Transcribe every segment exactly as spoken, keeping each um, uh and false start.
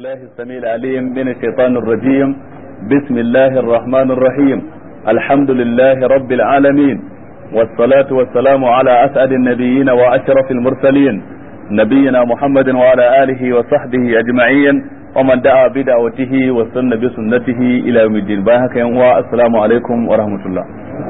الله السميع العليم من الشيطان الرجيم. بسم الله الرحمن الرحيم. الحمد لله رب العالمين، والصلاة والسلام على أسعد النبيين وأشرف المرسلين نبينا محمد وعلى آله وصحبه أجمعين ومن دعا بدعوته وسن بسنته إلى يوم الدين. باهك والسلام عليكم ورحمة الله.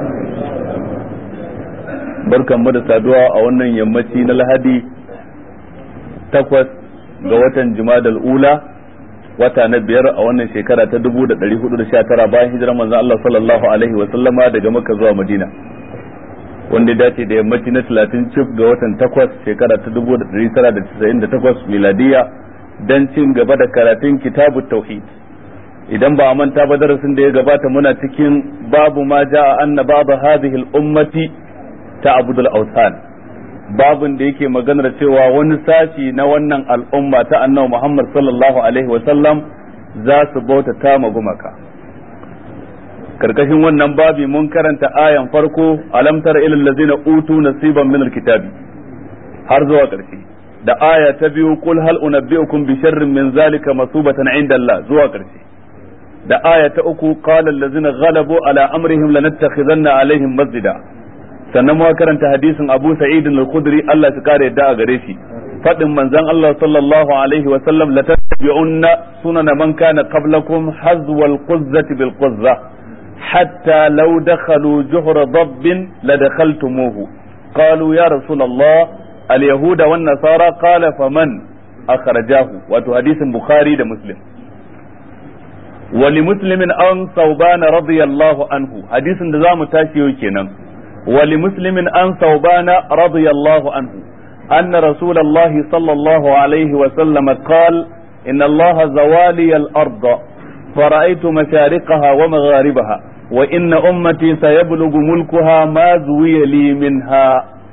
barkan mu da saduwa a wannan yammaci na Lahadi takwas ga watan Jumadal Ula, wata na biyar a wannan shekara ta dubu da ɗari hudu da sha tara bayan hijirar manzon Allah sallallahu alaihi wa sallama daga Makka zuwa Madina, wanda dace da yammaci na talatin cif ga watan takwas shekara ta dubu da ɗari tara da casa'in da takwas miladiya, dan cin gaba da karatun kitabut tauhid. Idan ba a manta ba, darasin da ya gabata muna cikin babu ma ja'a anna ba'd hadhihi al-ummati ta'budul awthan, babun da yake maganar cewa wani sashi na wannan al'umma ta annabi Muhammad sallallahu alaihi wa sallam za su bauta ta magumaka. Karkashin wannan babi mun karanta ayan farko, alam tara ilal ladzina utu nasiban min alkitabi, har zuwa ƙarshe, da aya ta biyu qul hal unabbiukum bi sharrin min zalika masubatan inda Allah, zuwa ƙarshe, da aya ta uku qala allazina ghalabu ala amrihim lanattakhidanna alaihim masjida. Sannan mu karanta hadisin Abu Sa'id al-Khudri, Allah ya kare yadda a gare shi, fadin manzon Allah sallallahu alaihi wa sallam, la tattabi'unna sunana man kana qablakum hazwa al-quzzati bil quzza hatta law dakhalu juhra dabbin la dakhaltumuhu. Qalu ya Rasulullah al-yahuda wan nasara, qala faman akhrajahu. Wato hadisin Bukhari da Muslim. Wa li muslimin an Thawban radiyallahu anhu, hadisin da zamu tashi yau kenan. ولمسلم عن ثوبان رضي الله عنه أن رسول الله صلى الله عليه وسلم قال إن الله زوالي الأرض فرأيت مشارقها ومغاربها وإن أمتي سيبلغ ملكها ما زوي لي منها.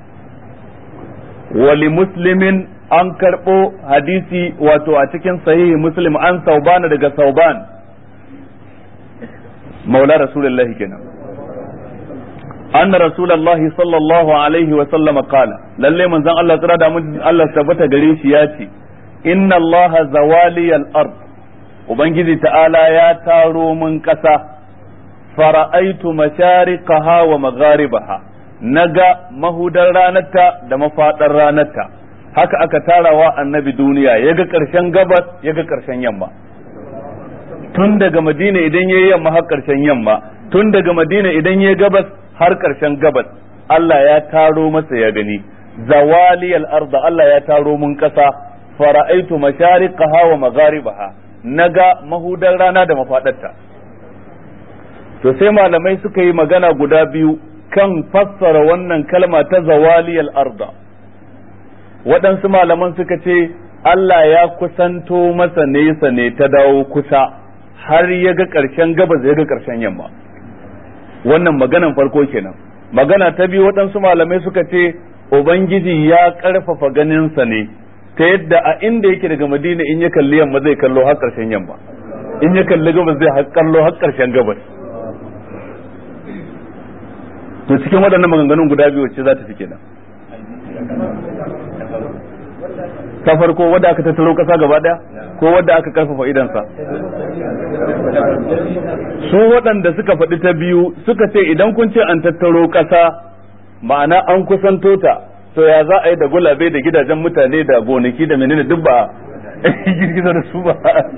ولمسلم an karɓo hadisi wato a cikin sahihi Muslim an Thawban daga Thawban maula Rasulullahi kenan, أن رسول الله صلى الله عليه وسلم قال للي من زن الله ترى دامن الله ثبت غريش ياتي إن الله زوالي الأرض، وبنجي تعالى يا تارو من كسا فرأيت مشارقها ومغاربها، نجا مهودر رانتا دمفاتر رانتا، haka aka tarawa annabi duniya, yaga karshen gabas yaga karshen yamma, tun daga Madina idan yayi yamma har karshen yamma, tun daga Madina idan yayi gabas har ƙarshen gabas, Allah ya taro masa ya gani. Zawaliyal arda, Allah ya taro mun ƙasa, fara'aitu mashariqaha wa magharibaha, naga mahudar rana da mafadarta. To sai malamai suka yi magana guda biyu kan fassara wannan kalma ta zawaliyal arda. Waɗansu malaman suka ce Allah ya kusanto masa nesa ne ta dawo kusa, har ya ga ƙarshen gabas ya ga ƙarshen yamma. Wannan maganan farko kenan. Magana ta biyu, waɗansu malamai suka ce ubangiji ya ƙarfafa ganinsa ne ta yadda a inda yake daga Madina in ya kalli yamma zai kallo har ƙarshen yamma, in ya kalli gabas zai kallo har ƙarshen gabas. To cikin waɗannan maganganun guda biyu wacce za ta fi kenan? Ta farko wadda aka tattaro ƙasa gaba ɗaya, ko wadda aka ƙarfafa idansa? Su waɗanda suka faɗi ta biyu suka ce idan kun ce an tattaro ƙasa, ma'ana an kusanto ta, to ya za a yi da gulabe da gidajen mutane da gonaki da menene duk ba girgiza da su ba.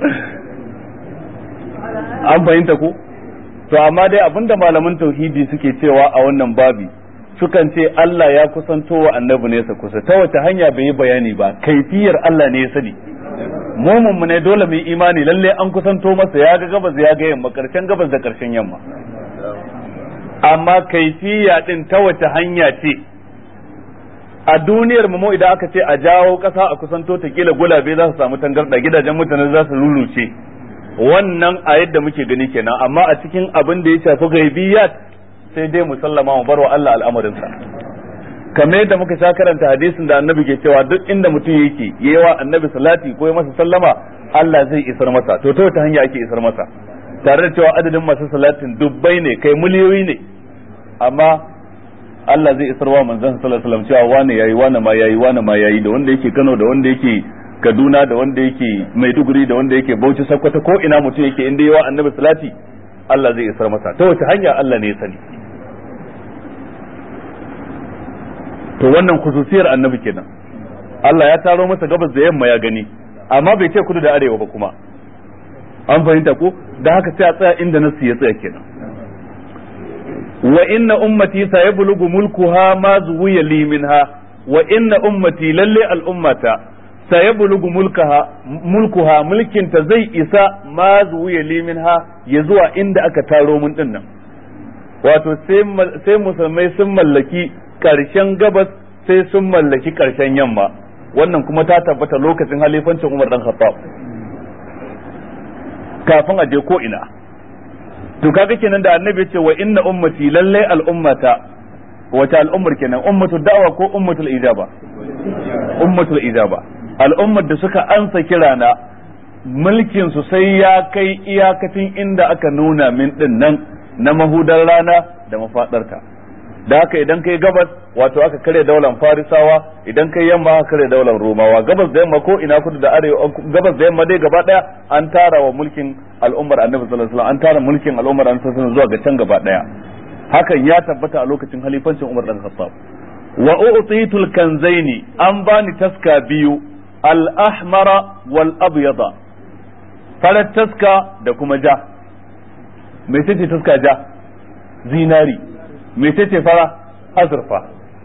An fahimta ku? To amma dai abinda malaman tauhidi suke cewa a wannan babi, sukan ce Allah ya kusanto wa annabi nesa kusa, ta wace hanya bai yi bayani ba, kaifiyar Allah ne ya sani. Mumun mu ne dole mu yi imani lalle an kusanto masa, ya ga gabas ya ga yamma, karshen gabas da karshen yamma, amma kaifiya din ta wace hanya ce? A duniyar mu idan aka ce a jawo kasa a kusanto ta, kila gulabe za su samu tangarda, gidajen mutane za su luluce, wannan a yadda muke gani kenan. Amma a cikin abin da ya shafi gaibiyat sai dai mu sallama mu barwa Allah al'amarinsa. Kamar yadda muka sha karanta hadisin da annabi ke cewa duk inda mutum yake yawa annabi salati ko ya masa sallama, Allah zai isar masa. To ta wata hanya ake isar masa? Tare da cewa adadin masu salatin dubbai ne, kai miliyoyi ne, amma Allah zai isar wa manzon sallallahu alaihi wasallam cewa wani yayi, wani ma yayi, wani ma yayi, da wanda yake Kano, da wanda yake Kaduna da wanda yake Maiduguri da wanda yake Bauchi Sokoto ko ina mutum yake inda yawa annabi salati Allah zai isar masa ta wace hanya Allah ne ya sani. To wannan khususiyar annabi kenan, Allah ya taro masa gabas da yamma ya gani, amma bai ce kudu da arewa ba kuma, an fahimta ko, da haka sai a tsaya inda nasu ya tsaya kenan. wa inna ummati sayablugu mulkuha ma zuwiya li minha wa inna ummati lalle al'ummata sayablugu mulkaha mulkuha mulkinta zai isa ma zuwiya li minha ya zuwa inda aka taro mun din nan, wato sai musulmai sun mallaki karshen gabas sai sun mallaki karshen yamma. Wannan kuma ta tabbata lokacin halifancin Umar dan Khattab kafin a je ko ina. To kaga kenan da annabi ce wa inna ummati lalle al'ummata, wata al'ummar kenan, ummatul da'wa ko ummatul ijaba? Ummatul ijaba, al'ummar da suka ansa kirana mulkin su sai ya kai iyakacin inda aka nuna min din nan na mahudar rana da mafadarta. Da haka idan kai gabas wato aka kare daular Farisawa, idan kai yamma aka kare daular Romawa, gabas da yamma ko ina kudu da arewa, gabas da yamma dai gaba daya an tara wa mulkin al'ummar Annabi sallallahu alaihi wasallam, an tara mulkin al'ummar Annabi sallallahu alaihi wasallam zuwa ga can gaba daya. Hakan ya tabbata a lokacin halifancin Umar dan Khattab. Wa u'titul kanzaini, an bani taska biyu, al-ahmara wal abyada, farar taska da kuma ja. Me ce taska ja? Zinari. mecece fara? Azurfa.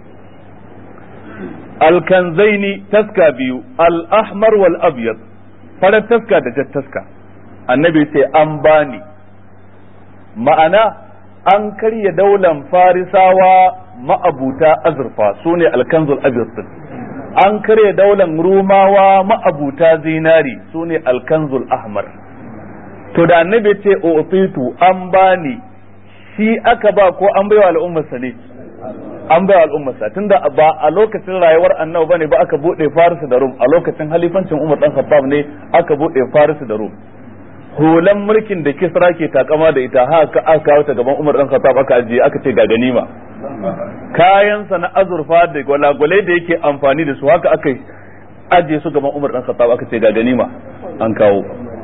Alkanzaini taska biyu, al-ahmar wal abyad, farar taska da jar taska. Annabi ce an bani, ma'ana an karya daular Farisawa ma'abuta azurfa, sune alkanzul abyad. An karya daular Rumawa ma'abuta zinari, sune alkanzul ahmar. To da annabi ce utitu an bani, shi aka ba ko an baiwa al'ummarsa ne? An baiwa al'ummarsa, tunda ba a lokacin rayuwar annabi bane ba aka bude Faris da Rum, a lokacin halifancin Umar dan Khattab ne aka bude Faris da Rum. Hulan mulkin da Kisra ke takama da ita haka aka kawo ta gaban Umar dan Khattab aka ajiye, aka ce ga ganima. Kayan sa na azurfa da gwalagwalai da yake amfani da su haka aka ajiye su gaban Umar dan Khattab aka ce ga ganima an kawo.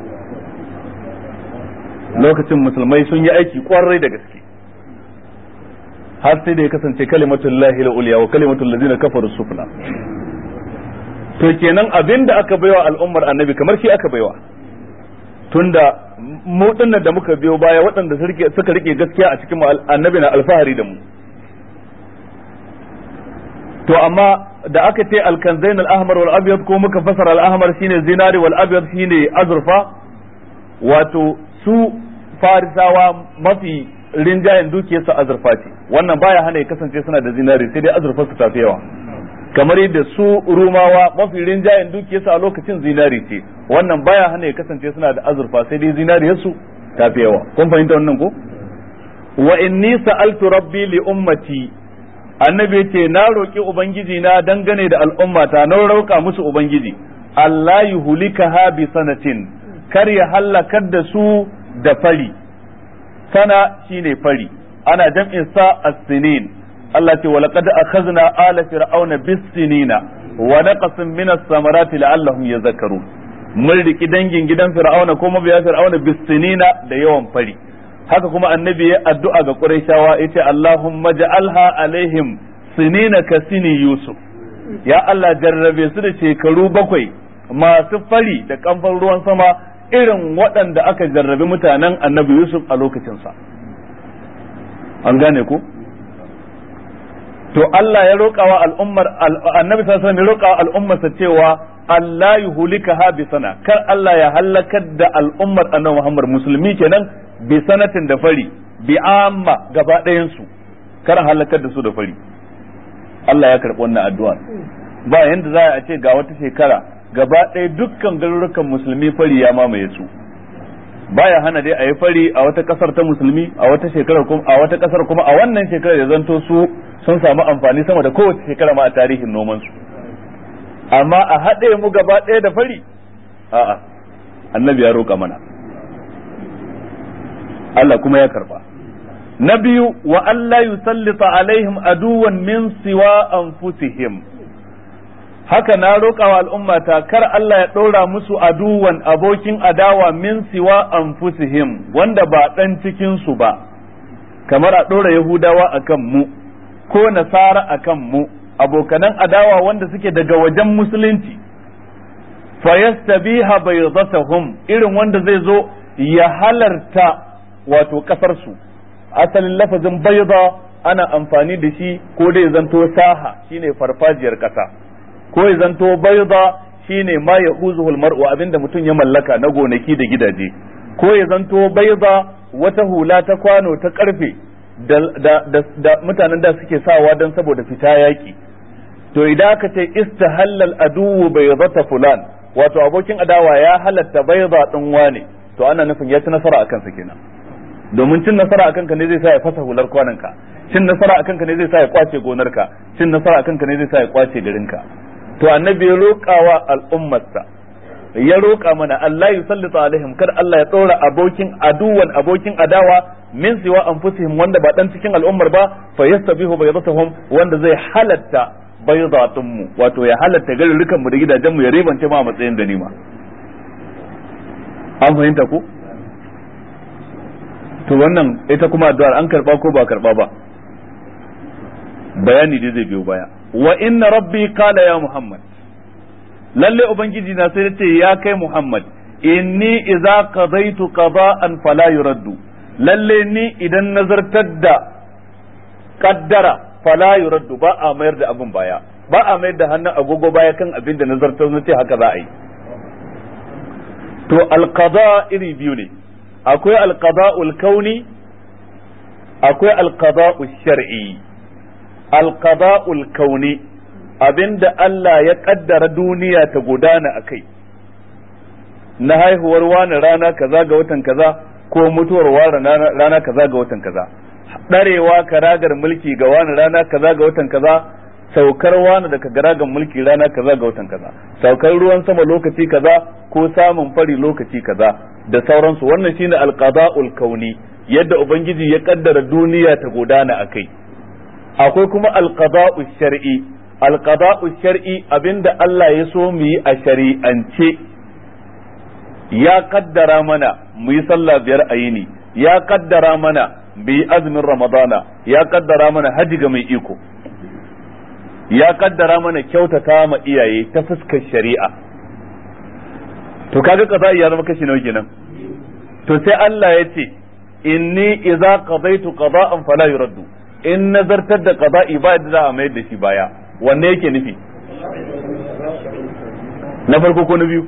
Lokacin musulmai sun yi aiki kwarai da gaske, har sai da ya kasance kalimatul lahi al-ulya wa kalimatul ladina kafaru sufla. To kenan abinda aka baiwa al'ummar annabi kamar shi aka baiwa, tunda mu dinnan da muka biyo baya waɗanda suka rike gaskiya a cikin annabi na alfahari da mu. To amma da aka ce al-kanzain al-ahmar wal abyad, ko muka fasara al-ahmar shine zinari wal abyad shine azurfa, wato su Farisawa mafi rinjayen dukiyarsa azurfa ce, wannan baya hana ya kasance suna da zinari, sai dai azurfa su tafi yawa. Kamar yadda su Rumawa mafi rinjayen dukiyarsa a lokacin zinari ce, wannan baya hana ya kasance suna da azurfa, sai dai zinariyarsu tafi yawa. Kun fahimta wannan ko? Wa inni sa'altu rabbi li ummati, annabi ce na roki ubangiji na dangane da al'ummata, na roka musu ubangiji Allah yuhlikaha bi sanatin, kar ya halakar da su da fari. Sana shine fari, ana jam'in sa as-sinin. Allah ce walaqad akhadna ala fir'auna bis-sinina wa naqasin min as-samarati la'allahum yadhakkarun. Mun riki dangin gidan fir'auna ko mabiya fir'auna bis-sinina da yawan fari. Haka kuma annabi ya addu'a ga Qurayshawa yace Allahumma ja'alha alaihim sinina ka sini Yusuf. Ya Allah jarrabe su da shekaru bakwai masu fari da kamfan ruwan sama irin waɗanda aka jarrabi mutanen annabi Yusuf a lokacinsa. An gane ku? To Allah ya roƙawa al'ummar annabi sallallahu alaihi wasallam ya roƙawa al'ummarsa cewa Allah yuhlikaha bi sana, kar Allah ya halakar da al'ummar annabi Muhammad musulmi kenan bi sanatin da fari, bi amma gaba ɗayan su, kar halakar da su da fari. Allah ya karɓi wannan addu'a. Ba yanda za a ce ga wata shekara gaba ɗaya dukkan garurukan musulmi fari ya mamaye su. Baya hana dai a yi fari a wata ƙasar ta musulmi, a wata shekarar kuma a wata ƙasar kuma a wannan shekarar ya zanto su sun samu amfani sama da kowace shekara ma a tarihin noman su. Amma a haɗe mu gaba ɗaya da fari, a'a, annabi ya roƙa mana, Allah kuma ya karɓa. Na biyu, wa Allah yusallita alaihim aduwan min siwa anfusihim, haka na roƙawa al'ummata kar Allah ya ɗora musu aduwan abokin adawa min siwa anfusihim wanda ba ɗan cikin su ba kamar a ɗora Yahudawa akan mu ko Nasara akan mu abokanan adawa wanda suke daga wajen musulunci fayastabiha baydatahum irin wanda zai zo ya halarta wato kasar su asalin lafazin bayda ana amfani da shi ko dai zanto saha shine farfajiyar kasa ko ya zanto bayda shine ma yahuzuhu almar'u abinda mutum ya mallaka na gonaki da gidaje ko ya zanto bayda wata hula ta kwano ta karfe da da, da, da mutanen da suke sawa dan saboda fita yaki to idan aka ce istahallal aduwu baydata fulan wato abokin adawa ya halatta bayda din wane to ana nufin ya ci nasara akan sa kenan domin cin nasara akan ka ne zai sa ya fasa hular kwananka cin nasara akan ka ne zai sa ya kwace gonarka cin nasara akan ka ne zai sa ya kwace garinka to annabi ya roƙawa al'ummarsa ya roƙa mana Allah ya sallita alaihim kar Allah ya ɗora abokin aduwan abokin adawa min siwa anfusihim wanda ba dan cikin al'ummar ba fa yastabihu baydatahum wanda zai halatta baydatun mu wato ya halatta garurukan mu da gidajen mu ya ribance ma matsayin ganima an fahimta ko to wannan ita kuma addu'ar an karba ko ba karba ba bayani dai zai biyo baya wa inna rabbi qala ya muhammad lalle ubangiji na sai ce ya kai muhammad inni idza qadaytu qada'an fala yuraddu lalle ni idan nazartar da kaddara fala yuraddu ba a mayar da abin baya ba a mayar da hannun agogo baya kan abin da nazartar na ce haka za a yi to alqada iri biyu ne akwai alqada'ul kauni akwai alqada'ul shar'i alqada'ul kauni abinda Allah ya kaddara duniya ta gudana akai na haihuwar wani rana kaza ga watan kaza ko mutuwar wani rana kaza ga watan kaza darewa karagar mulki ga wani rana kaza ga watan kaza saukar wani daga karagar mulki rana kaza ga watan kaza saukar ruwan sama lokaci kaza ko samun fari lokaci kaza da sauransu wannan shine alqada'ul kauni yadda ubangiji ya kaddara duniya ta gudana akai akwai kuma alqada'u shar'i alqada'u shar'i abinda Allah ya so mu yi a shari'ance ya kaddara mana mu yi sallah biyar a yini ya kaddara mana mu yi azumin ramadana ya kaddara mana haji ga mai iko ya kaddara mana kyautata ma iyaye ta fuskar shari'a to kaga qada'i ya zama kashi nawa kenan to sai Allah ya ce inni idza qadaytu qada'an fala yuraddu in nazartar da qada'i ba da za a mayar da shi baya wanne yake nufi na farko ko na biyu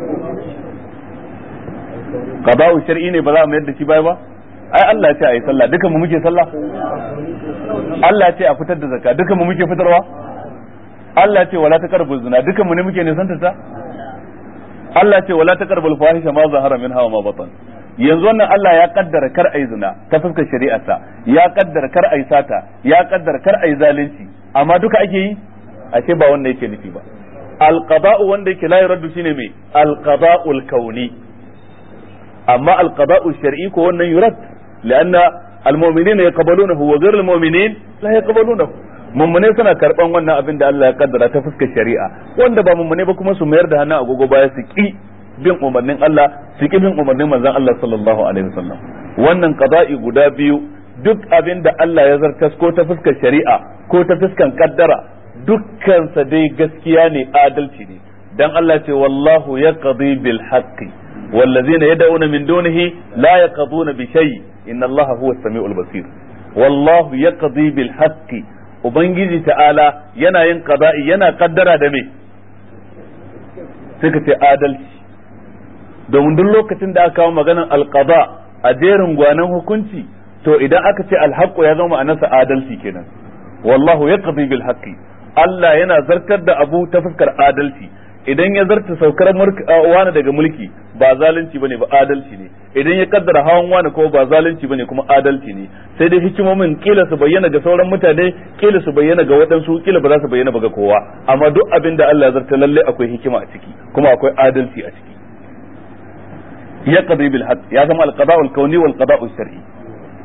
qada'u shar'i ne ba za a mayar da shi baya ba ai Allah ya ce ayi sallah dukan mu muke sallah Allah ya ce a fitar da zakka dukan mu muke fitarwa Allah ya ce wala taqrabu zina dukan mu ne muke nisanta ta Allah ya ce wala taqrabu fahisha ma zahara minha wa ma batan yanzu wannan Allah ya kaddara kar ai zina ta fuskar shari'arsa ya kaddara kar ai sata ya kaddara kar ai zalunci amma duka ake yi ashe ba wanda yake nufi ba alqada'u wanda yake la yuraddu shine me alqada'ul kauni amma alqada'u shar'i ko wannan yurad لأن المؤمنين يقبلونه وغير المؤمنين لا يقبلونه mummune suna karban wannan abin da Allah ya kaddara ta fuskar shari'a wanda ba mummune ba kuma su mayar da hannu agogo baya su ki bin umarnin Allah su ki bin umarnin manzon Allah sallallahu alaihi wasallam wannan qada'i guda biyu duk abin da Allah ya zartas ko ta fuskar shari'a ko ta fuskar kaddara dukkan sa dai gaskiya ne adalci ne dan Allah ce wallahu yaqdi bil haqqi والذين يدعون من دونه لا يقضون بشيء إن الله هو السميع البصير والله يقضي بالحق ubangiji ta'ala yana yin qada'i yana kaddara da me sai ka ce adalci domin duk lokacin da aka kawo maganar alqada a jerin gwanan hukunci to idan aka ce alhaqqu ya zama ma'anarsa adalci kenan wallahu yaqdi bil haqqi Allah yana zartar da abu ta fuskar adalci idan ya zarta saukar wani daga mulki ba zalunci bane ba adalci ne idan ya kaddara hawan wani ko ba zalunci bane kuma adalci ne sai dai hikimomin kila su bayyana ga sauran mutane kila su bayyana ga waɗansu kila ba za su bayyana ba ga kowa amma duk abin da Allah ya zarta lalle akwai hikima a ciki kuma akwai adalci a ciki ya qadi bil haqq ya zama al qada'u al kauni wal qada'u shar'i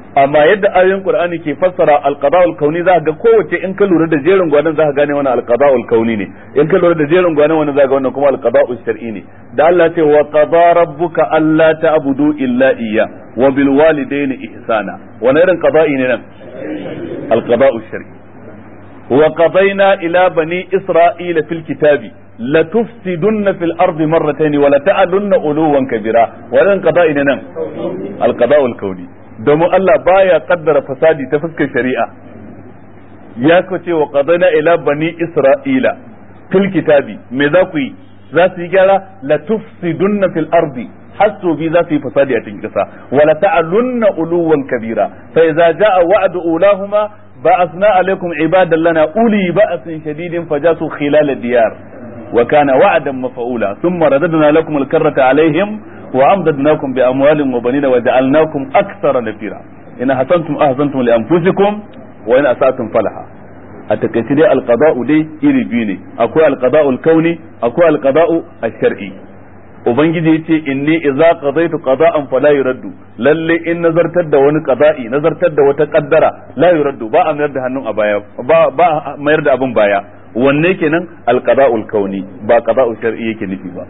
amma yadda ayoyin Qur'ani ke fassara al-qada'ul kauni za ga kowace in ka lura da jerin gwanan za ka gane wannan al-qada'ul kauni ne, in ka lura da jerin gwanan wannan za ka ga wannan kuma al-qada'ul shar'i ne. Da Allah ce wa qada rabbuka alla ta'budu illa iyya wa bil walidayni ihsana, wannan irin qada'i ne nan al-qada'ul shar'i. wa qadayna ila bani isra'ila fil kitabi la tufsidunna fil ardi marratayn wa la ta'alunna uluwan kabira, wannan qada'i ne nan al-qada'ul kauni. domin Allah baya kaddara fasadi ta fuskar shari'a, ya ko ce wa qadana ila bani isra'ila fil kitabi, me za ku yi? za su yi gyara, la tufsidunna fil ardi, hasu bi za su yi fasadi a cikin kasa, wala ta'alunna uluwan kabira, fa idza jaa wa'du ulahuma ba'athna alaykum ibadan lana uli ba'sin shadidin fajasu khilal ad-diyar wa kana wa'dan maf'ula thumma radadna lakum al-karrata alayhim wa amdadnakum bi amwalin wa banina wa ja'alnakum akthara nafira in hasantum ahsantum li anfusikum wa in asatum falaha. a takaice dai alqada'u dai iri biyu ne, akwai alqada'ul kauni akwai alqada'u ash-shar'i. ubangiji yace inni idza qadaytu qada'an fala yuraddu, lalle in nazartar da wani qada'i nazartar da wata kaddara la yuraddu, ba a mayar da hannun a baya, ba ba mayar da abun baya. wanne kenan alqada'ul kauni, ba qada'u shar'i yake nufi ba.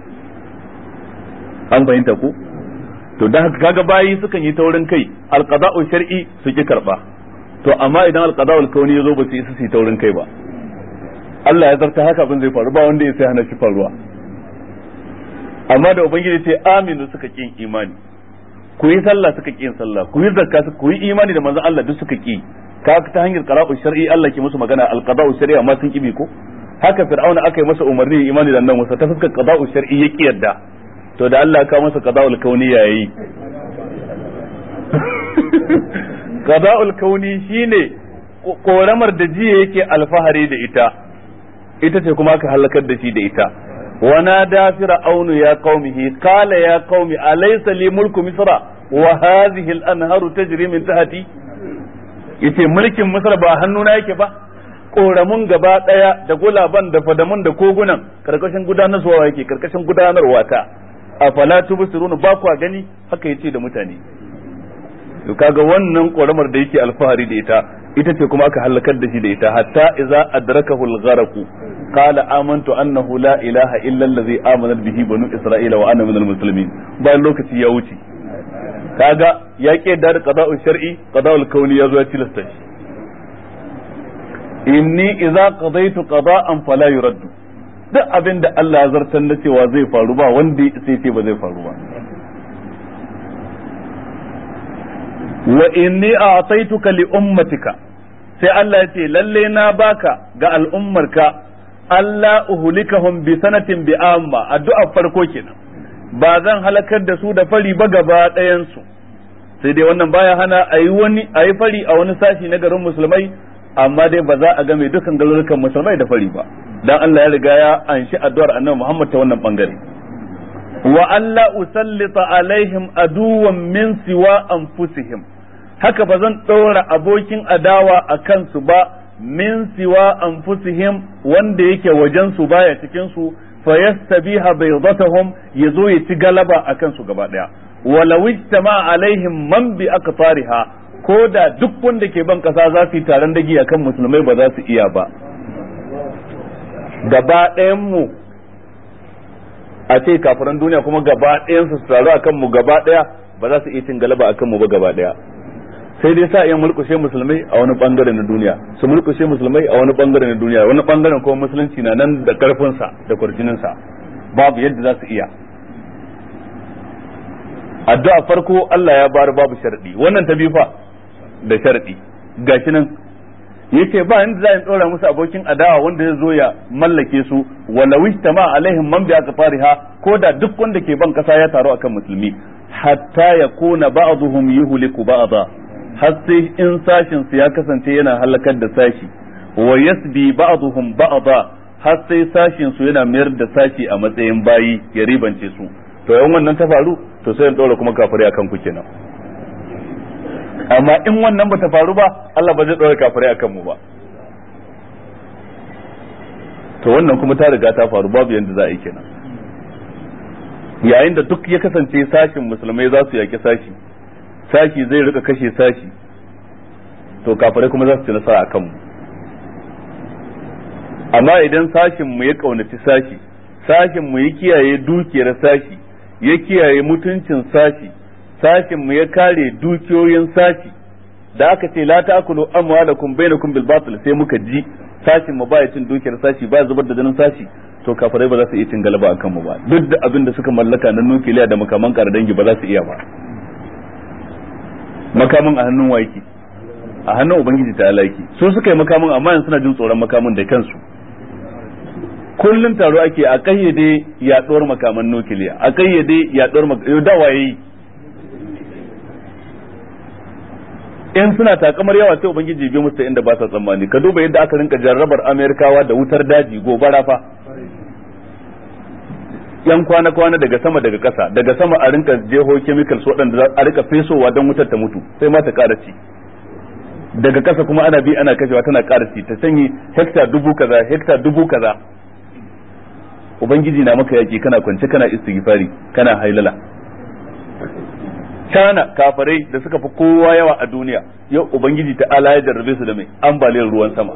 an fahimta ku? to dan haka kaga bayi sukan yi taurin kai, alqada'u shar'i su ki karba, to amma idan alqada'ul kauni yazo ba su yi su yi taurin kai ba. Allah ya zarta haka abin zai faru, ba wanda ya sai hana shi faruwa. amma da ubangiji ce aminu suka kin imani, ku yi sallah suka kin sallah, ku yi zakka ku yi imani da manzon Allah duk suka ki, ka ta hanyar qada'u shar'i Allah ke musu magana alqada'u shar'i amma sun kibi ko haka fir'auna aka yi masa umarni imani da annabi Musa ta fuskar qada'u shar'i ya kiyarda, to da Allah ka masa qada'ul kauni yayi. qada'ul kauni shine koramar da jiya yake alfahari da ita, ita ce kuma aka halakar da shi da ita. ونادى فرعون يا قومه قال يا قوم أليس لي ملك مصر وهذه الأنهار تجري من تحتي. yace mulkin Misr ba hannuna yake ba, koramun gaba daya da gulaban da fadamun da kogunan karkashin gudanarwa yake, karkashin gudanarwa ta. afala tubsirun, ba ku gani? haka yace da mutane. to kaga wannan koramar da yake alfahari da ita, ita ce kuma aka halakar da shi da ita, hatta idza adrakahu al-gharq qala amantu annahu la ilaha illa allazi amanat bihi banu isra'ila wa ana minal muslimin. bayan lokaci ya wuce, kaga ya ke da qada'u shar'i, qada'ul kauni yazo ya tilasta shi. inni idza qadaytu qada'an fala yuraddu, duk abin da Allah ya zartar da cewa zai faru ba wanda sai ce ba zai faru ba. wa inni a'taytuka li ummatika, sai Allah ya ce lalle na baka ga al'ummarka, Allah uhulikahum bi sanatin bi amma, addu'a farko kenan, ba zan halakar da su da fari ba gaba ɗayan su, sai dai wannan baya hana ayi wani ayi fari a wani sashi na garin musulmai, amma dai ba za a ga mai dukan garurukan musulmai da fari ba, dan Allah ya riga ya anshi addu'ar Annabi Muhammad ta wannan bangare. wa alla usallita alaihim aduwan min siwa anfusihim, haka ba zan ɗora abokin adawa a kansu ba min siwa anfusihim, wanda yake wajen su baya cikin su, fa yastabiha baydatahum, yazo ya ci galaba a kansu gaba daya. walau ijtama alaihim man bi aqtariha, ko da duk wanda ke ban kasa za su yi taron dagi akan musulmai ba za su iya ba. gaba ɗayan mu a ce kafiran duniya kuma gaba ɗayan su taru akan mu gaba ɗaya, ba za su iya cin galaba akan mu ba gaba ɗaya. sai dai sa iya mulkushe musulmai a wani bangare na duniya, su mulkushe musulmai a wani bangare na duniya, wani bangaren kuma musulunci na nan da karfin sa da kurjinin sa, babu yadda za su iya. addu'a farko Allah ya bar babu sharadi, wannan ta bi fa da sharadi. gashi nan yace ba inda za in dora musu abokin adawa wanda zai zo ya mallake su, wala wishtama alaihim man bi aqfariha, ko da duk wanda ke ban kasa ya taro akan musulmi, hatta yakuna ba'dhum yuhliku ba'dha, har sai in sashin su ya kasance yana halakar da sashi, wa yasbi ba'dhum ba'dha, har sai sashin su yana mayar da sashi a matsayin bayi ya ribance su. to yan wannan ta faru, to sai in dora kuma kafirai akan ku kenan. amma in wannan bata faru ba, Allah ba zai dora kafirai akan mu ba. to wannan kuma ta riga ta faru, babu yanda za a yi kenan. yayin da duk ya kasance sashin musulmai za su yaki sashi, sashi zai rika kashe sashi to kafirai kuma za su ci nasara a kanmu. Amma idan sashin mu ya kaunaci sashi, sashin mu ya kiyaye dukiyar sashi, ya kiyaye mutuncin sashi, sashin mu ya kare dukiyoyin sashi, da aka ce la ta'kulu amwalakum bainakum bil batil sai muka ji sashin mu baya cin dukiyar sashi, baya zubar da jinin sashi, to kafirai ba za su iya cin galaba akan mu ba, duk da abin da suka mallaka na nukiliya da makaman karadangi ba za su iya ba. Makamin a hannun waki, a hannun ubangiji ta alaki, su suka yi makamin amma yanzu suna jin tsoron makamin da kansu. Kullum taro ake a kayyade yaduwar makaman nukiliya, a kayyade yaduwar makaman da waye in suna takamar yawa sai ubangiji bi musu inda ba sa tsammani. Ka duba yadda aka rinka jarrabar Amerikawa da wutar daji, gobara fa, yan kwana kwana daga sama daga ƙasa, daga sama a rinka jeho chemicals waɗanda a rinka fesowa don wutar ta mutu sai ma ta ƙara ci, daga ƙasa kuma ana bi ana kashewa tana ƙara ci, ta sanyi hekta dubu kaza hekta dubu kaza. Ubangiji na maka yaki kana kwance kana istighfari kana hailala. Kana kafirai da suka fi kowa yawa a duniya, yau ubangiji ta ala ya jarrabe su da mai ambaliyar ruwan sama.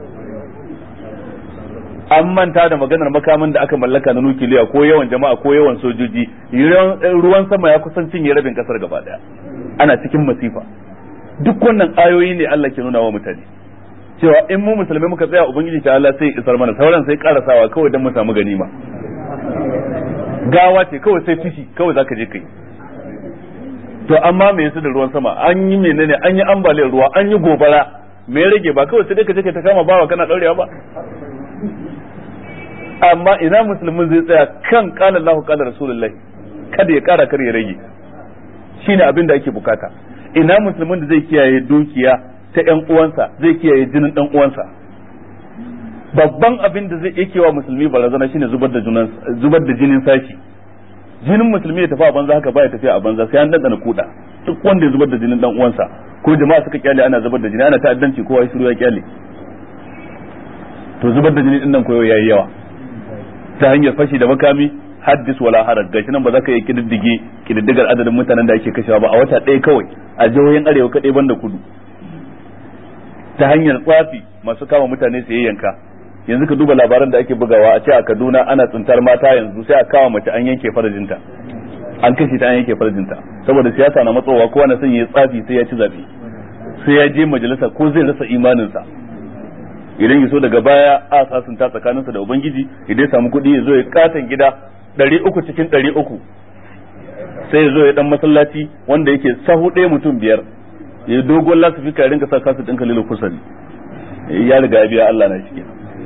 An manta da maganar makamin da aka mallaka na nukiliya ko yawan jama'a ko yawan sojoji, ruwan sama ya kusan cinye rabin kasar gaba daya, ana cikin masifa. Duk wannan ayoyi ne Allah ke nuna wa mutane cewa in mu musulmai muka tsaya ubangiji ta Allah sai isar mana, sauran sai karasawa kawai dan mu samu ganima. Gawa ce kawai sai tishi kawai zaka je kai. To amma me yasa da ruwan sama an yi menene, an yi ambaliyar ruwa, an yi gobara, me rage ba kawai sai dai ka je ka ta kama bawa kana daurewa ba. Amma ina musulmin zai tsaya kan qala Allahu qala Rasulullahi, kada ya kara kar ya rage, shine abin da ake bukata. Ina musulmin da zai kiyaye dukiya ta ƴan uwansa, zai kiyaye jinin ɗan uwansa. Babban abin da zai yake wa musulmi barazana shine zubar da junan zubar da jinin sashi. Jinin musulmi ya tafi a banza haka baya tafiya a banza, sai an dandana kuda. Duk wanda ya zubar da jinin dan uwansa ko jama'a suka kyale ana zubar da jini, ana ta'addanci kowa ya shiru ya kyale, to zubar da jini din nan koyo yayi yawa ta hanyar fashi da makami. Haddis wala haraj, gashi nan ba za ka yi kididdige kididdigar adadin mutanen da ake kashewa ba a wata ɗaya kawai a jihohin arewa kaɗai banda kudu, ta hanyar tsafi masu kama mutane su yayyanka. Yanzu ka duba labaran da ake bugawa a ce a Kaduna ana tsintar mata, yanzu sai a kawo mace an yanke farajinta, an kashe ta an yanke farajinta, saboda siyasa na matsowa, kowa na son ya tsafi sai ya ci zafi, sai ya je majalisa ko zai rasa imaninsa. Idan ya so daga baya a sasunta tsakaninsa da ubangiji, idan ya samu kuɗi ya zo ya katon gida ɗari uku cikin ɗari uku, sai ya zo ya dan masallaci wanda yake sahu ɗaya mutum biyar, ya dogon lasifika ya rinka sa kasu ɗin kalilu kusari, ya riga ya biya Allah na shi.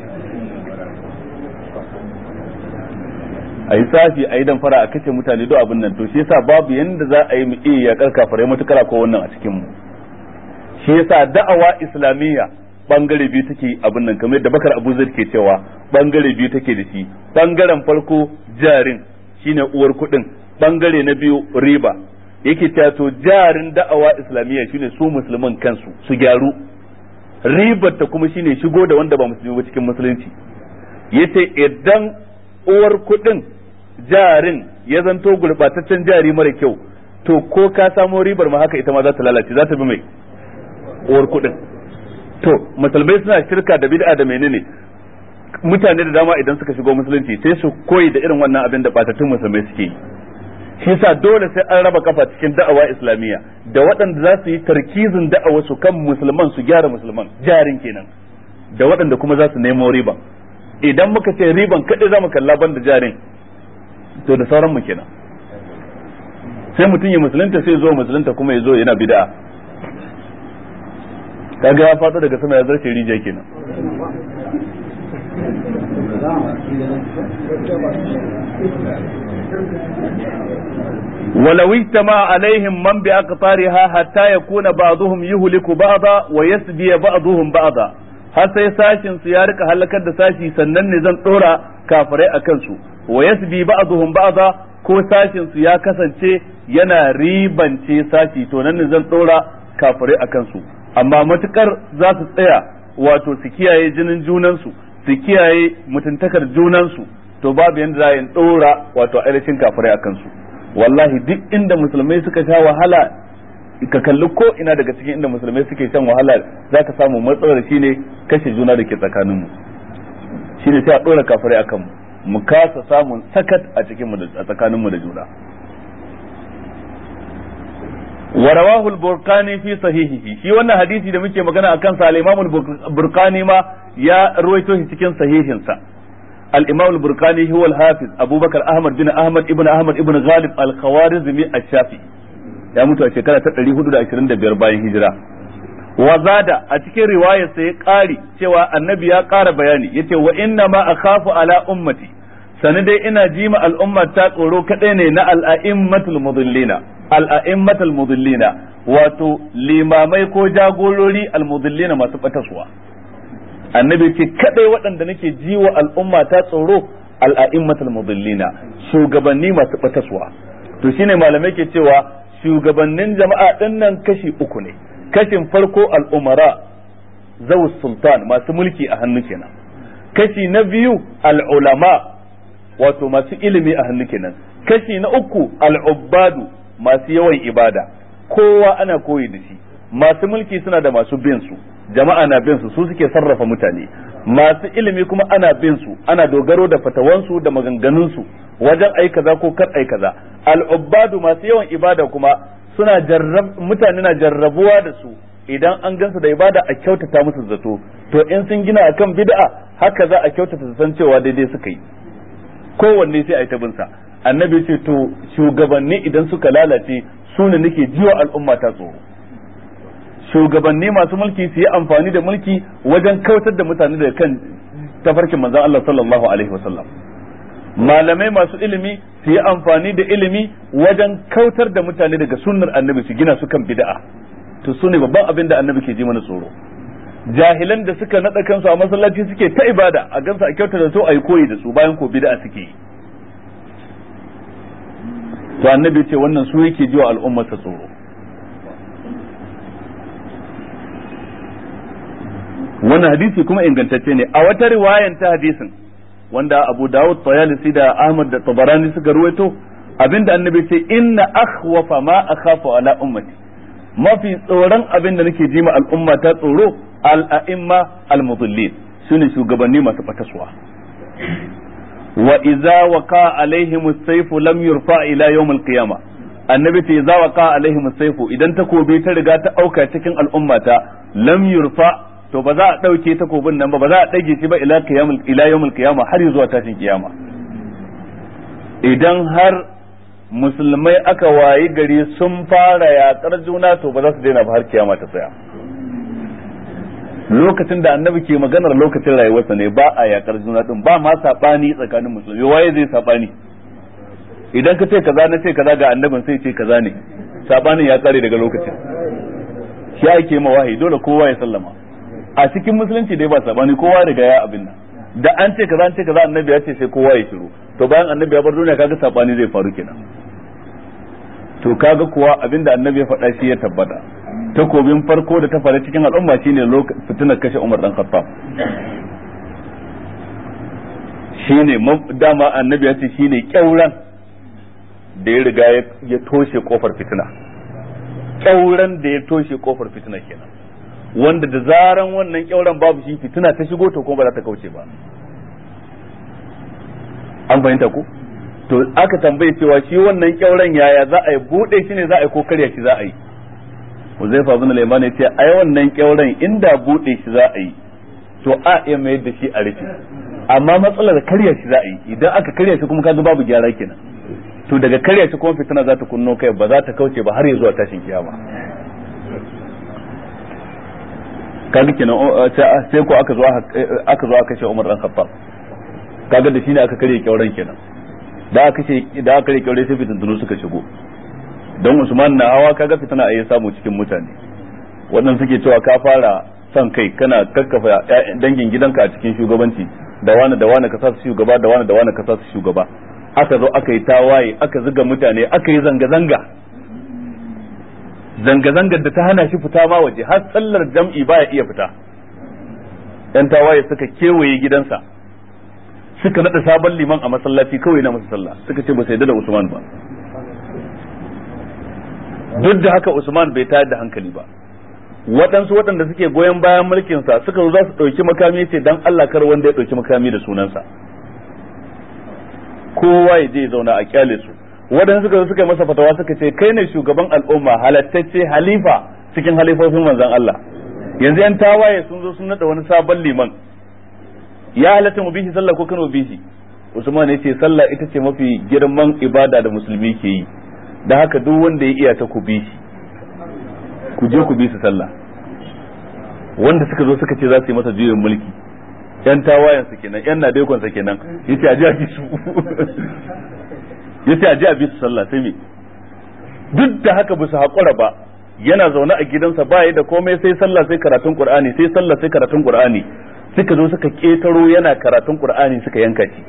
A yi safi a yi damfara a kace mutane do abin nan, to shi yasa babu yanda za a yi mu iya yakar kafirai matukar ko wannan a cikin mu. Shi yasa da'awa islamiyya bangare biyu take abin nan, kamar yadda Bakar Abu Zaid ke cewa bangare biyu take da shi. Bangaren farko jarin shine uwar kudin, bangare na biyu riba. Yake cewa to jarin da'awa islamiyya shine su musulman kansu su gyaru, ribar ta kuma shine shigo da wanda ba musulmi ba cikin musulunci. Yace idan uwar kudin jarin ya zanto gurbataccen jari mara kyau, to ko ka samo ribar ma haka ita ma za ta lalace, za ta bi mai uwar kudin. To musulmai suna shirka da bid'a da menene, mutane da dama idan suka shigo musulunci sai su koyi da irin wannan abin da batattun musulmai suke yi. Shi yasa dole sai an raba kafa cikin da'awa islamiyya da waɗanda za su yi tarkizin da'awa su kan musulman, su gyara musulman, jarin kenan, da waɗanda kuma za su nemo riba. Idan muka ce riban kaɗai za mu kalla ban da jarin, to da sauran mu kenan. Sai mutum ya musulunta sai zo musulunta kuma ya zo yana bid'a, kaga ya faɗo daga sama ya zarce rijiya kenan. ولو اجتمع عليهم من بأقطارها حتى يكون بعضهم يهلك بعضا ويسبي بعضهم بعضا, har sai sashin su ya rika halakar da sashi sannan ne zan dora kafirai a kansu. Wa yasbi ba'dhum ba'dha, ko sashin su ya kasance yana ribance sashi to nan ne zan dora kafirai a kansu. Amma matukar za su tsaya wato su kiyaye jinin junansu, su kiyaye mutuntakar junansu, to babu yanda za a yi dora wato ainihin kafirai a kansu. Wallahi duk inda musulmai suka sha wahala ka kalli ko ina daga cikin inda musulmai suke shan wahala zaka samu matsalar shine kashe juna da ke tsakanin mu shine sai a dora kafirai akan mu mu kasa samun sakat a cikin mu a tsakanin mu da juna. wa rawahu al-burqani fi sahihihi shi wannan hadisi da muke magana akan sa al-imam al-burqani ma ya ruwaito shi cikin sahihin sa. al-imam al-burqani huwa al-hafiz abubakar ahmad bin ahmad ibn ahmad ibn ghalib al-khawarizmi ash-shafi'i ya mutu a shekara ta ɗari hudu da ashirin da biyar bayan hijira. wa zada a cikin riwayar sa ya ƙari cewa annabi ya ƙara bayani yace wa inna ma akhafu ala ummati sani dai ina jima al'umma ta tsoro kadai ne na al'a'immatul mudillina al'a'immatul mudillina wato limamai ko jagorori al-mudillina masu bataswa annabi ce kadai waɗanda nake jiwa al'umma ta tsoro al'a'immatul mudillina shugabanni masu bataswa. to shine malamai ke cewa shugabannin jama'a din nan kashi uku ne. kashin farko al'umara zawus sultan masu mulki a hannu kenan. kashi na biyu al'ulama wato masu ilimi a hannu kenan. kashi na uku al'ubbadu masu yawan ibada kowa ana koyi da shi. masu mulki suna da masu bin su jama'a na bin su su suke sarrafa mutane. masu ilimi kuma ana bin su ana dogaro da fatawansu da maganganun su wajen ai kaza ko kar ai kaza. al'ubbadu masu yawan ibada kuma suna jarrab mutane na jarrabuwa da su idan an gansu da ibada a kyautata musu zato to in sun gina akan bid'a haka za a kyautata su san cewa daidai suka yi kowanne sai a yi ta bin sa. annabi ce to shugabanni idan suka lalace su ne nake jiwa al'umma ta tsoro. shugabanni masu mulki su yi amfani da mulki wajen kautar da mutane daga kan tafarkin manzon Allah sallallahu alaihi wasallam. malamai masu ilimi su yi amfani da ilimi wajen kautar da mutane daga sunnar annabi su gina su kan bid'a. to su ne babban abin da annabi ke ji mana tsoro. jahilan da suka nada kansu a masallaci suke ta ibada a gansu a kyautar da su a yi koyi da su bayan ko bid'a suke yi. to annabi ce wannan su yake ji wa al'ummar sa tsoro. wannan hadisi kuma ingantacce ne. a wata riwayan ta hadisin wanda Abu Dawud, Tayalisi da Ahmad da Tabarani suka ruwaito abinda annabi ce inna akhwafa ma akhafu ala ummati mafi tsoron abinda nake ji ma al'umma ta tsoro al-a'imma al-mudallin sune shugabanni masu fataswa. wa idza waqa alaihim as-sayf lam yurfa ila yawm al-qiyamah annabi ce idza waqa alaihim as-sayf idan takobi ta riga ta auka cikin al'ummata lam yurfa to ba za a dauke takobin nan ba ba za a dage shi ba ila qiyamul ila yawmul qiyamah har zuwa tashin kiyama. idan har musulmai aka wayi gari sun fara yaƙar juna to ba za su daina ba har kiyama ta tsaya. lokacin da annabi ke maganar lokacin rayuwarsa ne ba a yaƙar juna din ba ma sabani tsakanin musulmi waye zai sabani idan ka ce kaza na ce kaza ga annabin sai ce kaza ne sabanin ya kare daga lokacin shi ake ma wahayi dole kowa ya sallama. a cikin musulunci dai ba sabani kowa riga ya abin nan da an ce kaza an ce kaza annabi ya ce sai kowa ya shiru to bayan annabi ya bar duniya kaga sabani zai faru kenan. to kaga kuwa abinda annabi ya faɗa shi ya tabbata. takobin farko da ta faru cikin al'umma shine lokacin fitinar kashe Umar dan Khattab. shine dama annabi ya ce shine kyauran da ya riga ya toshe kofar fitina. kyauran da ya toshe kofar fitina kenan wanda da zaran wannan kyauran babu shi fitina ta shigo to kuma ba za ta kauce ba. an fahimta ku to aka tambaye cewa shi wannan kyauran yaya za a yi bude shi ne za a yi ko karya shi za a yi. Uzaifa bin al-Yaman ya ce ai wannan kyauran inda bude shi za a yi to a iya mayar da shi a rufe amma matsalar karya shi za a yi idan aka karya shi kuma kaga babu gyara kenan to daga karya shi kuma fitina za ta kunno kai ba za ta kauce ba har ya zuwa tashin kiyama. kaga kenan sai ko aka zo aka zo aka kashe Umar dan Khattab kaga da shine aka kare kyauran kenan da aka ce da aka kare kyaure sai fitintunu suka shigo don Usman na hawa kaga fitina ayi samu cikin mutane wannan suke cewa ka fara son kai kana kakkafa dangin gidanka a cikin shugabanci da wani da wani ka sa su shugaba da wani da wani ka sa su shugaba aka zo aka yi tawaye aka zuga mutane aka yi zanga zanga zanga-zangar da ta hana shi fita ma waje har sallar jam'i baya iya fita. yan tawaye suka kewaye gidansa suka nada sabon liman a masallaci kawai na masa sallah suka ce ba sai da Usman ba duk da haka Usman bai tayar da hankali ba. Waɗansu waɗanda suke goyon bayan mulkinsa suka zo za su ɗauki makami ce dan Allah kar wanda ya ɗauki makami da sunansa, kowa ya je ya zauna a kyale su. Waɗansu suka zo suka yi masa fatawa suka ce kai ne shugaban al'umma halattacce halifa cikin halifofin manzon Allah, yanzu yan tawaye sun zo sun nada wani sabon liman, ya halatta mu bishi sallah ko kano bishi? Usman ya ce sallah ita ce mafi girman ibada da musulmi ke yi, da haka duk wanda ya iya ta ku bishi, ku je ku bi su sallah. Wanda suka zo suka ce za su yi masa juyin mulki yan tawayen su kenan, yan nadekon sa kenan, yace a ji a bi su yace a ji a bi su sallah. Sai me duk da haka ba su haƙura ba, yana zaune a gidansa ba da komai sai sallah sai karatun Qur'ani, sai sallah sai karatun Qur'ani. Suka zo suka ketaro yana karatun Qur'ani suka yanka shi,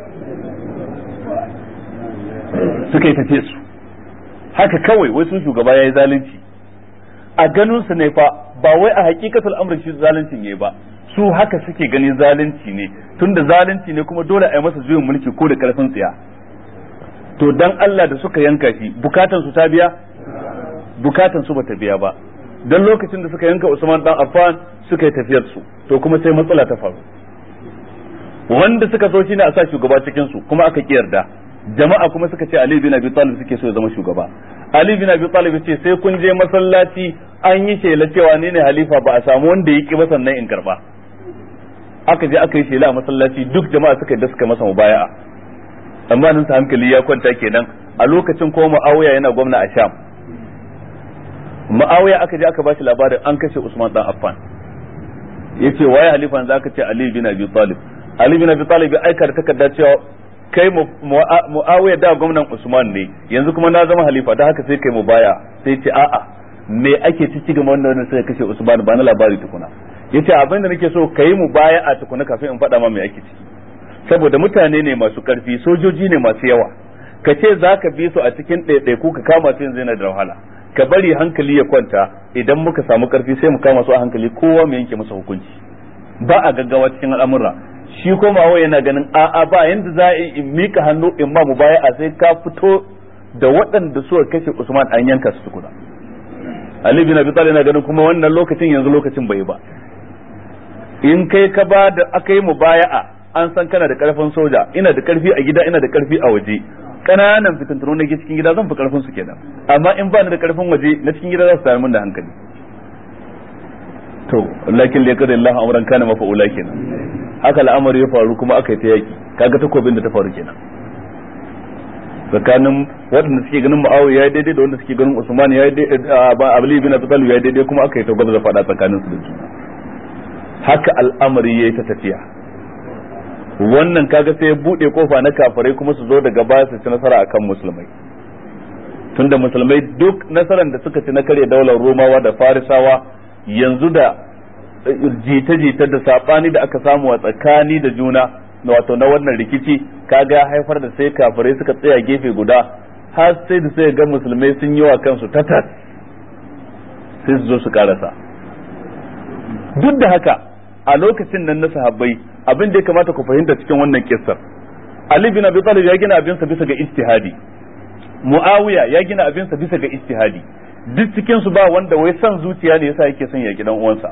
suka yi tace su haka kawai wai sun shugaba yayi zalunci a ganin su ne fa, ba wai a hakikatul amrin shi zaluncin yayi ba, su haka suke gani zalunci ne, tunda zalunci ne kuma dole a yi masa juyin mulki ko da karfin tsiya. To dan Allah da suka yanka shi bukatan su ta biya? Bukatan su bata biya ba. Dan lokacin da suka yanka Usman dan Affan suka yi tafiyar su, to kuma sai matsala ta faru. Wanda suka so shine a sa shugaba cikin su kuma aka kiyarda. Jama'a kuma suka ce Ali bin Abi Talib suke so ya zama shugaba. Ali bin Abi Talib ce sai kun je masallaci an yi shela cewa ni ne halifa, ba a samu wanda ya ki ba sannan in karba. Aka je aka yi shela a masallaci, duk jama'a suka da suka masa mubaya'a. Amma nan sa hankali ya kwanta kenan. A lokacin ko Muawiya yana gwamna a Sham. Muawiya aka je aka bashi labarin an kashe Usman dan Affan. Yace waye halifan zaka ce Ali bin Abi Talib. Ali bin Abi Talib ya aika da takarda cewa kai Muawiya da gwamnan Usman ne, yanzu kuma na zama halifa, da haka sai kai mu baya. Sai ce a'a me ake ciki game wannan sai kashe Usman, ba na labari tukuna. Yace abin da nake so kai mu baya a tukuna kafin in faɗa ma me ake ciki, saboda mutane ne masu karfi, sojoji ne masu yawa, ka ce zaka bi su a cikin ɗaiɗaiku ka kama su yanzu yana da wahala. Ka bari hankali ya kwanta, idan muka samu karfi sai mu kama su a hankali, kowa mu yanke masa hukunci. Ba a gaggawa cikin al'amura. Shi komawa yana ganin a'a ba yanda za a in mika hannu in ma mu baya a sai ka fito da waɗanda suka kashe Usman an yanka su tukuna. Ali bin Abi Talib yana ganin kuma wannan lokacin yanzu lokacin bai ba. In kai ka ba da aka yi mubaya'a an san kana da karfin soja, ina da karfi a gida ina da karfi a waje. Kananan fitintunu na cikin gida zan fi karfin su kenan, amma in ba ni da karfin waje na cikin gida za su tayar min da hankali. To lakin la kadar Allah amran kana mafa'ula kenan. Haka al'amari ya faru kuma aka yi ta yaki, kaga takobin da ta faru kenan tsakanin waɗanda suke ganin Muawiya ya daidai da wanda suke ganin Usman ya daidai, ba Ali bin Abi Talib ya daidai, kuma aka yi ta gwabza fada tsakanin su da juna. Haka al'amari yayi ta tafiya. Wannan kaga sai ya bude kofa na kafirai kuma su zo daga baya su ci nasara akan musulmai, tunda musulmai duk nasaran da suka ci na kare daular Romawa da Farisawa, yanzu da jita-jita da sabani da aka samu a tsakani da juna, wato na wannan rikici, kaga haifar da sai kafirai suka tsaya gefe guda, har sai da sai ga musulmai sun yi wa kansu tatas sai su zo su karasa. Duk da haka a lokacin nan na sahabbai, abin da ya kamata ku fahimta cikin wannan kissar, Ali bin Abi Talib ya gina abinsa bisa ga ijtihadi, Muawiya ya gina abinsa bisa ga ijtihadi. Duk cikin su ba wanda wai san zuciya ne yasa yake son ya gidan uwansa.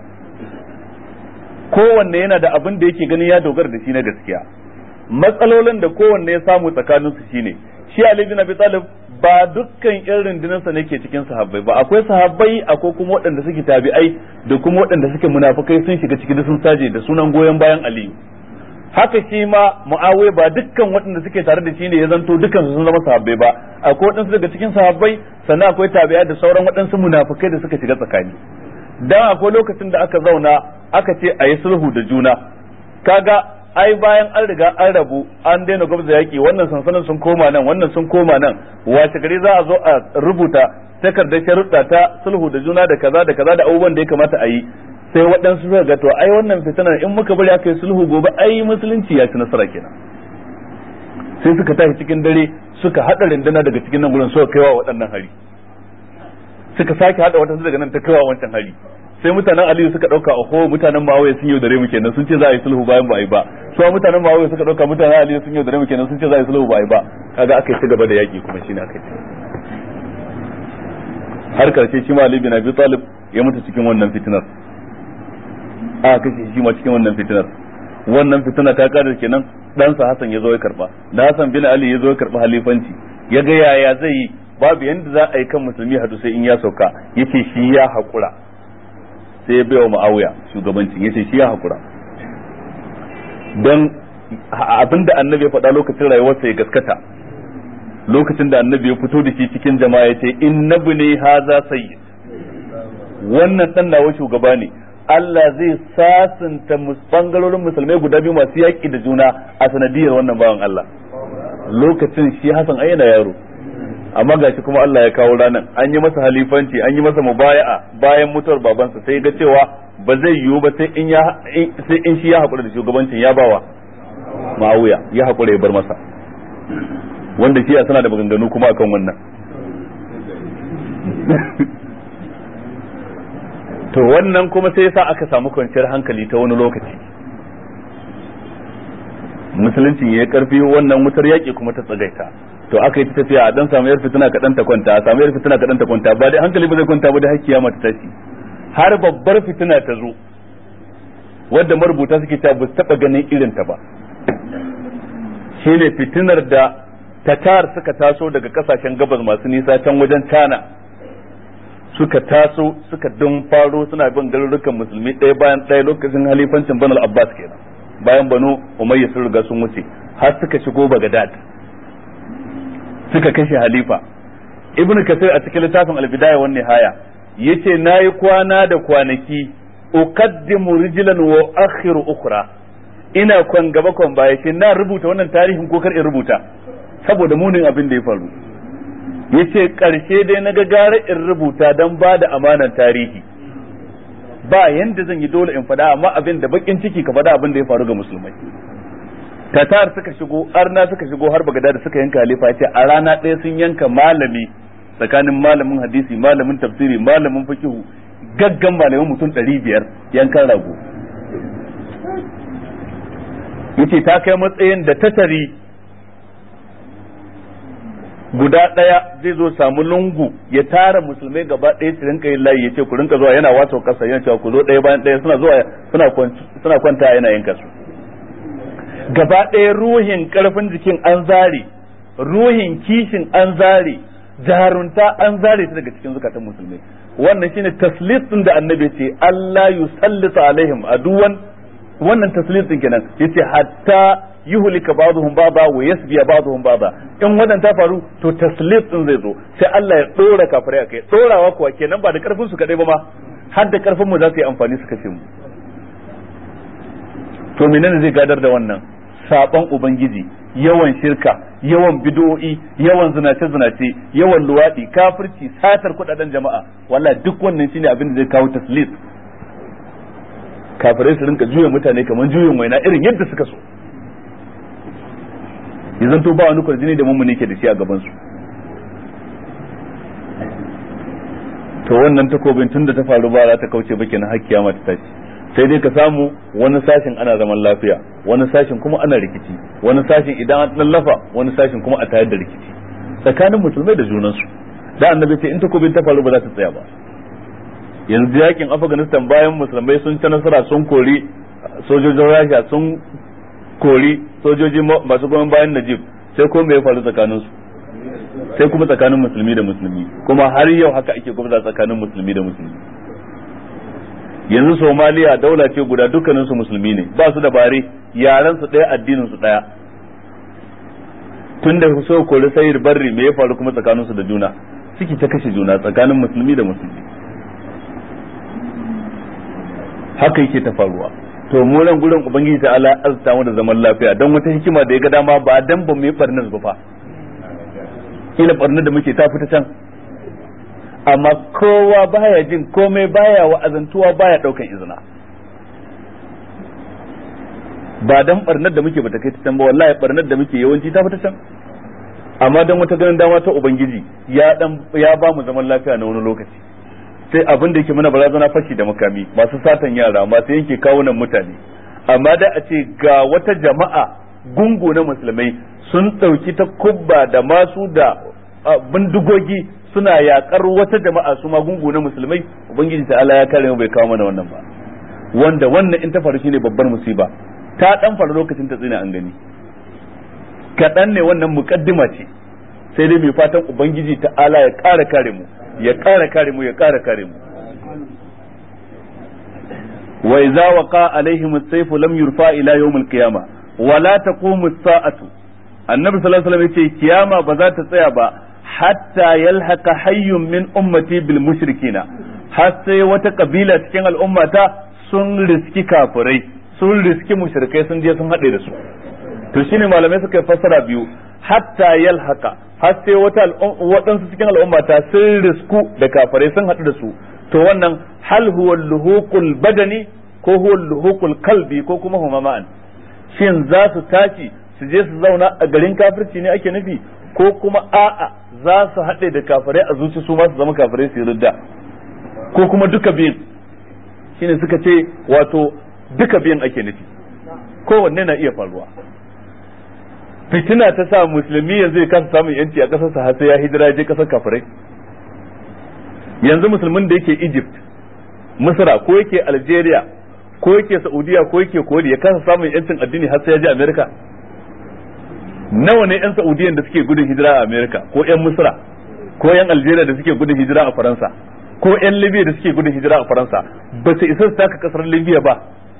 Kowanne yana da abin da yake gani ya dogara da shi na gaskiya. Matsalolin da kowanne ya samu tsakanin su shine, shi Ali bin Abi Talib ba dukkan irin rundunarsa ne ke cikin sahabbai ba, akwai sahabbai akwai kuma waɗanda suke tabi'ai da kuma waɗanda suke munafikai sun shiga ciki da sun saje da sunan goyon bayan Ali. Haka shi ma Muawiya ba dukkan waɗanda suke tare da shi ne ya zanto dukkan su sun zama sahabbai ba, akwai waɗansu daga cikin sahabbai, sannan akwai tabi'ai da sauran waɗansu munafikai da suka shiga tsakani. Dan akwai lokacin da aka zauna aka ce a yi sulhu da juna, kaga ai bayan an riga an rabu an daina gwamnati yaki, wannan sansanin sun koma nan wannan sun koma nan, wace gari za a zo a rubuta takardar sharuɗa ta sulhu da juna da kaza da kaza da abubuwan da ya kamata a yi, sai waɗansu suka ga to ai wannan fitinar in muka bari aka yi sulhu gobe ai musulunci ya ci nasara kenan. Sai suka tashi cikin dare suka haɗa rinduna daga cikin nan gurin suka kaiwa waɗannan hari, suka sake haɗa waɗansu daga nan ta kaiwa wancan hari. Sai mutanen Aliyu suka dauka oho mutanen Muawiya sun yaudare mu kenan, sun ce za a yi sulhu bayan ba a yi ba. Su mutanen Muawiya suka dauka mutanen Aliyu sun yaudare mu kenan, sun ce za a yi sulhu ba a yi ba. Kaga aka yi ci gaba da yaki kuma shine aka yi. har karshe shi ma Ali bin Abi Talib ya mutu cikin wannan fitinar a kashe shi ma cikin wannan fitinar. Wannan fitina ta kada kenan ɗansa Hassan ya zo ya karba, da Hassan bin Ali ya zo ya karba halifanci, ya ga yaya zai yi, babu yanda za a yi kan musulmi hadu sai in ya sauka, yace shi ya hakura, sai ya baiwa Muawiya shugabancin, yace shi ya hakura dan abinda annabi ya faɗa lokacin rayuwarsa ya gaskata. Lokacin da annabi ya fito da shi cikin jama'a yace innabni haza sayyid, wannan dan nawa shugaba ne, Allah zai sasanta bangarorin musulmai guda biyu masu yaƙi da juna a sanadiyar wannan bawan Allah. Lokacin shi Hassan ai yana yaro, amma gashi kuma Allah ya kawo ranan, an yi masa halifanci, an yi masa mubaya'a bayan mutuwar babansa, sai ga cewa ba zai yiwu ba sai in ya sai in shi ya hakura da shugabancin ya bawa Muawiya, ya hakura ya bar masa, wanda shi ya sana da maganganu kuma akan wannan. To wannan kuma sai yasa aka samu kwanciyar hankali ta wani lokaci, musulunci ya karfi, wannan wutar yaƙi kuma ta tsagaita. To aka yi ta tafiya a dan samu yar fitina kaɗan ta kwanta, a samu yar fitina kaɗan ta kwanta, ba dai hankali ba zai kwanta ba da hakkiya mata tashi, har babbar fitina ta zo wadda marubuta suke cewa ba su taɓa ganin irin ta ba. Shine fitinar da Tatar suka taso daga kasashen gabas masu nisa can wajen China, suka taso suka dun faro suna bin garurukan musulmi ɗaya bayan ɗaya lokacin halifancin Banu Abbas kenan, bayan Banu Umayya sun riga sun wuce, har suka shigo Baghdad suka kashe halifa. Ibn Kathir a cikin littafin Al-Bidaya wan Nihaya yace nayi kwana da kwanaki uqaddimu rijlan wa akhiru ukhra, ina kwan gaba kwan baya, shi na rubuta wannan tarihin ko kar in rubuta saboda munin abin da ya faru. Yace karshe dai na ga gara in rubuta dan ba da amanan tarihi, ba yanda zan yi dole in fada, amma abin da bakin ciki ka fada abin da ya faru ga musulmai. Tatar suka shigo, arna suka shigo har Bagdad suka yanka halifa. Yace a rana ɗaya sun yanka malami, tsakanin malamin hadisi, malamin tafsiri, malamin fiqh, gaggan malamin mutum ɗari biyar yankan rago. Yace ta kai matsayin da tatari guda ɗaya zai zo samu lungu ya tara musulmai gaba ɗaya su rinka yin layi, yace ku rinka zuwa, yana wato kasa yana cewa ku zo ɗaya bayan ɗaya, suna zuwa suna suna kwanta yana yanka su. Gaba ɗaya ruhin karfin jikin an zare, ruhin kishin an zare, jarunta an zare ta daga cikin zukatan musulmai. Wannan shine taslit din da annabi ce Allah yusallita alaihim aduwan, wannan taslit din kenan, yace hatta yuhlika ba'dhum ba'da wa yasbiya ba'dhum ba'da. In wannan ta faru to taslit din zai zo, sai Allah ya dora kafirai akai. Dorawa kuwa kenan ba da karfin su kadai ba ma, har da karfin mu za su yi amfani su kace mu. To menene zai gadar da wannan? Saban ubangiji, yawan shirka, yawan bid'o'i, yawan zinace zinace, yawan luwadi, kafirci, satar kudaden jama'a, wallahi duk wannan shine abin da zai kawo taslit. Kafirai su rinka juya mutane kamar juyin waina irin yadda suka so. Yanzu to ba wani kwarjini da mummuni ke da shi a gaban su. To wannan takobin tun da ta faru ba za ta kauce ba kenan har kiyama ta tashi. Sai dai ka samu wani sashin ana zaman lafiya, wani sashin kuma ana rikici, wani sashin idan an lallafa, wani sashin kuma a tayar da rikici tsakanin musulmai da junansu. Da annabi ce in takobin ta faru ba za ta tsaya ba. Yanzu yakin Afghanistan bayan musulmai sun ci nasara, sun kori sojojin Rasha, sun kori sojoji masu goyon bayan Najib, sai kuma me ya faru tsakanin su? Sai kuma tsakanin musulmi da musulmi, kuma har yau haka ake gwamnati tsakanin musulmi da musulmi. Yanzu Somaliya daula ce guda, dukkanin su musulmi ne, ba su da bare, yaran su daya, addinin su daya. Tun da so kori sayir barri, me ya faru kuma tsakanin su da juna? Suke ta kashe juna tsakanin musulmi da musulmi. Haka yake ta faruwa. To mu nan gurin ubangiji ta Allah azta mu da zaman lafiya, dan wata hikima da ya ga dama, ba dan ba mu yi barnas ba fa. Kila barnar da muke ta fita can. Amma kowa baya jin komai, baya wa'azantuwa, baya daukan izina. Ba dan barnar da muke bata kai ta can ba, wallahi barnar da muke yawanci ta fita can. Amma dan wata ganin dama ta ubangiji ya dan ya ba mu zaman lafiya na wani lokaci. Sai abin da yake mana barazana fashi da makami, masu satan yara, masu yanke kawunan mutane. Amma da a ce ga wata jama'a gungu na musulmai sun dauki ta kubba da masu da bindigogi suna yakar wata jama'a su magungu na musulmai, ubangiji ta'ala ya kare mu bai kawo mana wannan ba, wanda wannan in ta faru shine babbar musiba. Ta dan faru lokacin ta tsina an gani kaɗan ne, wannan mukaddima ce, sai dai mai fatan ubangiji ta'ala ya ƙara kare mu ya ƙara kare mu ya ƙara kare mu. wa idza waqa alaihim as-sayf lam yurfa ila yawm al-qiyamah wa la taqumu as-sa'atu. annabi sallallahu alaihi wasallam yace kiyama ba za ta tsaya ba hatta yalhaqa hayyun min ummati bil mushrikina, har sai wata kabila cikin al'ummata sun riski kafirai, sun riski mushrikai, sun je sun haɗe da su. to shine malamai suka yi fassara biyu, hatta yalhaqa, har sai wata waɗansu cikin al'ummata sun risku da kafirai sun haɗu da su. to wannan hal huwa luhuqul badani ko huwa luhuqul qalbi ko kuma huma ma'an, shin za su tashi su je su zauna a garin kafirci ne ake nufi, ko kuma a'a za su haɗe da kafirai a zuci su ma su zama kafirai su yi ridda, ko kuma duka biyun? shine suka ce wato duka biyun ake nufi, kowanne na iya faruwa. fitina ta sa musulmi yanzu ya kasa samun yanci a ƙasarsa har sai ya hijira je ƙasar kafirai. yanzu musulmin da yake Egypt, Misra, ko yake Algeria, ko yake Saudiya, ko yake Kuwait ya kasa samun yancin addini har sai ya je America. nawa ne yan Saudiyan da suke gudun hijira a America, ko yan Misra, ko yan Algeria da suke gudun hijira a Faransa, ko yan Libya da suke gudun hijira a Faransa, ba su isa su taka kasar Libya ba,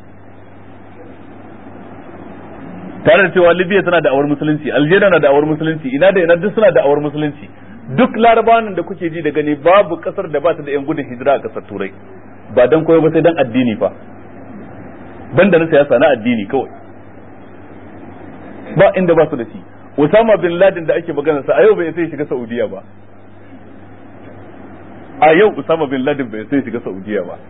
tare da cewa Libya tana da awar musulunci, Algeria na da awar musulunci, ina da ina duk suna da awar musulunci. duk larabawan da kuke ji da gani babu kasar da ba ta da yan gudun hijira a kasar Turai, ba dan koyo ba sai dan addini fa, banda na siyasa na addini kawai, ba inda ba su da shi. Usama bin Laden da ake magana sa a yau bai sai shiga Saudiya ba, a yau Usama bin Laden bai sai shiga Saudiya ba,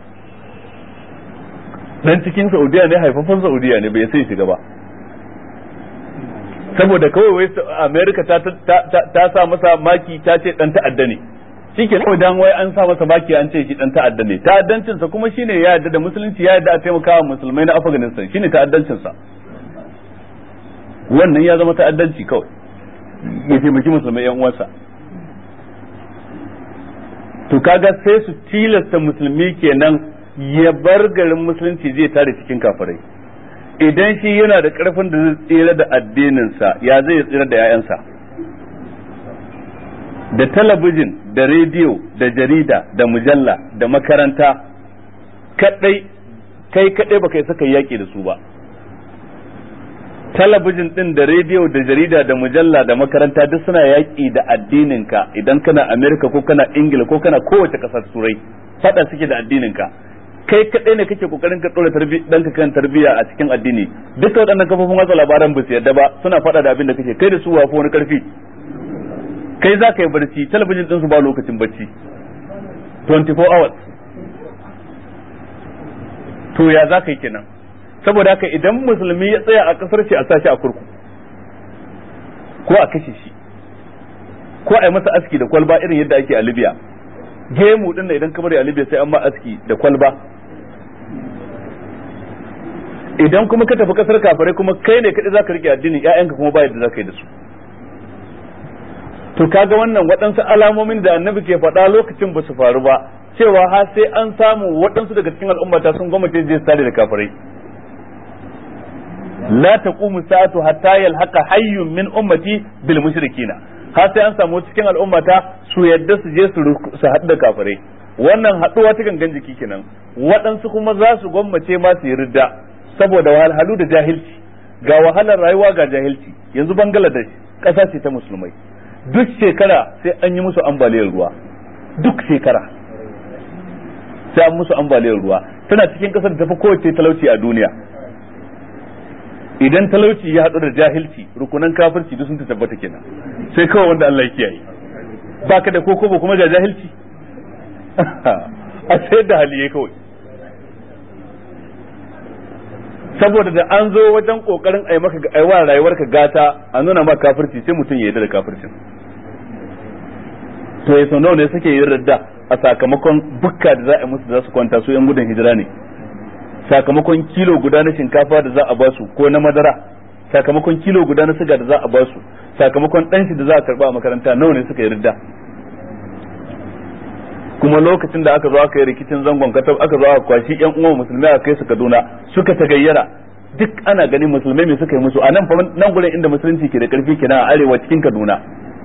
dan cikin Saudiya ne, haifafan Saudiya ne, bai sai shiga ba, saboda kawai wai America ta ta sa masa maki ta ce dan ta'adda ne, shike kawai dan wai an sa masa maki an ce shi dan ta'adda ne. Ta'addancin sa kuma shine ya yarda da musulunci, ya yarda a taimaka wa musulmai na Afghanistan, shine ta'addancin sa. wannan ya zama ta'addanci kawai, ya taimaki musulmai yan uwansa. to kaga sai su tilasta musulmi kenan ya bar garin musulunci zai tare cikin kafirai. idan shi yana da karfin da zai tsira da addininsa, ya zai tsira da 'ya'yansa? Da talabijin, da rediyo, da jarida, da mujalla, da makaranta kadai, kai kadai baka yi saka yaki da su ba. Talabijin din da rediyo da jarida da mujalla da makaranta duk suna yaki da addininka. Idan kana Amerika ko kana Ingila ko kana kowace kasar Turai, fada suke da addininka. Kai kadai ne kake kokarin ka dora tarbiya danka kan tarbiya a cikin addini. Duka waɗannan kafofin watsa labaran ba su yarda ba, suna fada da abin da kake, kai da su wafi wani karfi. Kai za ka yi barci, talabijin din su ba lokacin barci twenty-four hours. To ya za ka yi kenan? Saboda haka idan musulmi ya tsaya a kasar shi, a sashi a kurku ko a kashe shi ko a yi masa aski da kwalba irin yadda ake a Libya. Gemu din da idan ka bari a Libya sai an ma aski da kwalba. Idan kuma ka tafi kasar kafirai kuma kai ne kadai zaka rike addini, ƴaƴanka kuma ba yadda zaka yi da su. To kaga wannan waɗansu alamomin da annabi ke faɗa lokacin ba su faru ba, cewa har sai an samu waɗansu daga cikin al'ummata sun gwamnati je su tare da kafirai. la taqumu sa'atu hatta yalhaqa hayyun min ummati bil mushrikina, har sai an samu cikin al'ummata su yadda su je su haɗu da kafirai. wannan haɗuwa ta gangan jiki kenan. waɗansu kuma za su gwammace ma su yi ridda saboda wahalhalu da jahilci, ga wahalar rayuwa ga jahilci. yanzu Bangladesh ƙasa ce ta musulmai, duk shekara sai an yi musu ambaliyar ruwa, duk shekara sai an musu ambaliyar ruwa. tana cikin ƙasar da tafi kowace talauci a duniya. idan talauci ya haɗu da jahilci, rukunan kafirci duk sun ta tabbata kenan, sai kawai wanda Allah ya kiyaye. baka da koko ba kuma da jahilci a sayar da hali kawai. saboda da an zo wajen kokarin ai maka aiwa rayuwarka gata, a nuna maka kafirci, sai mutum ya yarda da kafircin. to yaso nawa ne suke yin radda a sakamakon bukka da za a musu da za su kwanta, su yan gudun hijira ne, sakamakon kilo guda na shinkafa da za a ba su ko na madara, sakamakon kilo guda na siga da za a ba su, sakamakon ɗanshi da za a karba a makaranta, nawa ne suka yi ridda? kuma lokacin da aka zo aka yi rikicin zangon katab aka zo aka kwashi yan uwan musulmai aka kai su Kaduna suka tagayyara duk ana ganin musulmai me suka yi musu a nan fa nan gurin inda musulunci ke da karfi kenan a arewa cikin Kaduna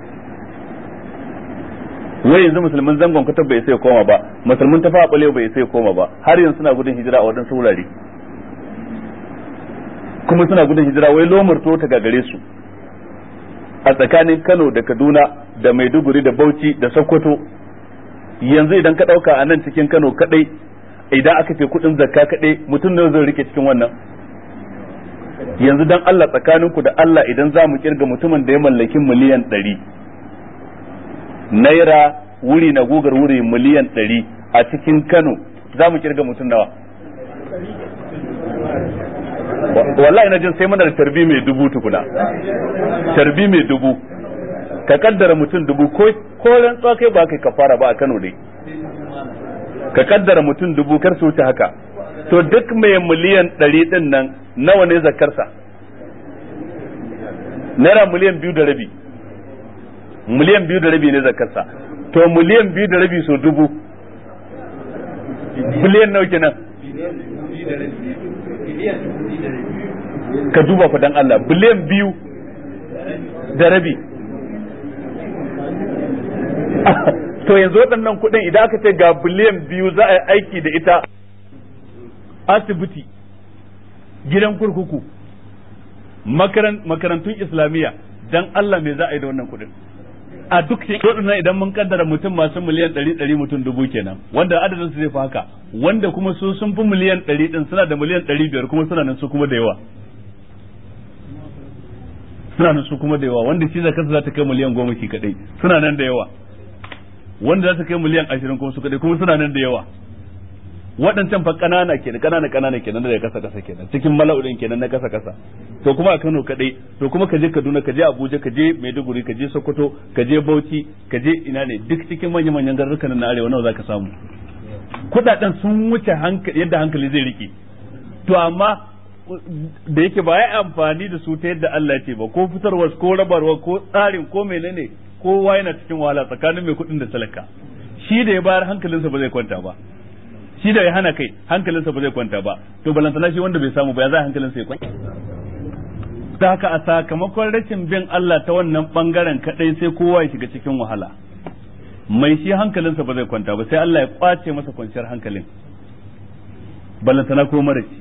wai yanzu musulmin zangon katab bai sai koma ba musulmin tafa balewa bai sai koma ba har yanzu suna gudun hijira a wadansu wurare kuma suna gudun hijira wai lomar ta gagare su a tsakanin Kano da Kaduna da Maiduguri da Bauchi da Sokoto yanzu idan ka dauka a nan cikin Kano kadai idan aka ce kudin zakka kadai mutum ne zai rike cikin wannan yanzu dan Allah tsakaninku da Allah idan za mu kirga mutumin da ya mallaki miliyan ɗari naira wuri na gugar wuri miliyan ɗari a cikin Kano za mu kirga mutum nawa wallahi na jin sai mana da tarbi mai dubu tukuna tarbi mai dubu ka kaddara mutum dubu ko ko rantsuwa kai ba kai kafara ba a Kano dai ka kaddara mutum dubu kar su wuce haka to duk mai miliyan ɗari din nan nawa ne zakarsa naira miliyan biyu da rabi miliyan biyu da rabi ne zakarsa to miliyan biyu da rabi so dubu biliyan nawa kenan ka duba fa dan Allah biliyan biyu da rabi to yanzu waɗannan kuɗin idan aka ce ga biliyan biyu za a yi aiki da ita asibiti gidan kurkuku makarantun islamiyya dan Allah me za a yi da wannan kuɗin a duk waɗannan idan mun kaddara mutum masu miliyan ɗari ɗari mutum dubu kenan wanda adadin su zai fi haka wanda kuma su sun fi miliyan ɗari ɗin suna da miliyan ɗari biyar kuma suna nan su kuma da yawa suna nan su kuma da yawa wanda shi zakarsa za ta kai miliyan goma ki kadai suna nan da yawa wanda za ta kai miliyan ashirin kuma su kadai kuma suna nan da yawa waɗancan fa ƙanana kenan ƙanana ƙanana kenan da kasa kasa kenan cikin mala'udin kenan na kasa kasa to kuma a Kano kadai to kuma ka je Kaduna ka je Abuja ka je Maiduguri ka je Sokoto ka je Bauchi ka je ina ne duk cikin manyan manyan garurukan na arewa nawa zaka samu kudaden sun wuce hankali yadda hankali zai rike to amma da yake ba ya amfani da su ta yadda Allah ya ce ba ko fitarwa ko rabarwa ko tsarin ko menene kowa yana cikin wahala tsakanin mai kuɗin da talaka shi da ya bayar hankalinsa ba zai kwanta ba shi da ya hana kai hankalinsa ba zai kwanta ba to balantana shi wanda bai samu ba ya za hankalinsa ya kwanta ta haka a sakamakon rashin bin Allah ta wannan bangaren kadai sai kowa ya shiga cikin wahala mai shi hankalinsa ba zai kwanta ba sai Allah ya kwace masa kwanciyar hankalin balantana ko mara shi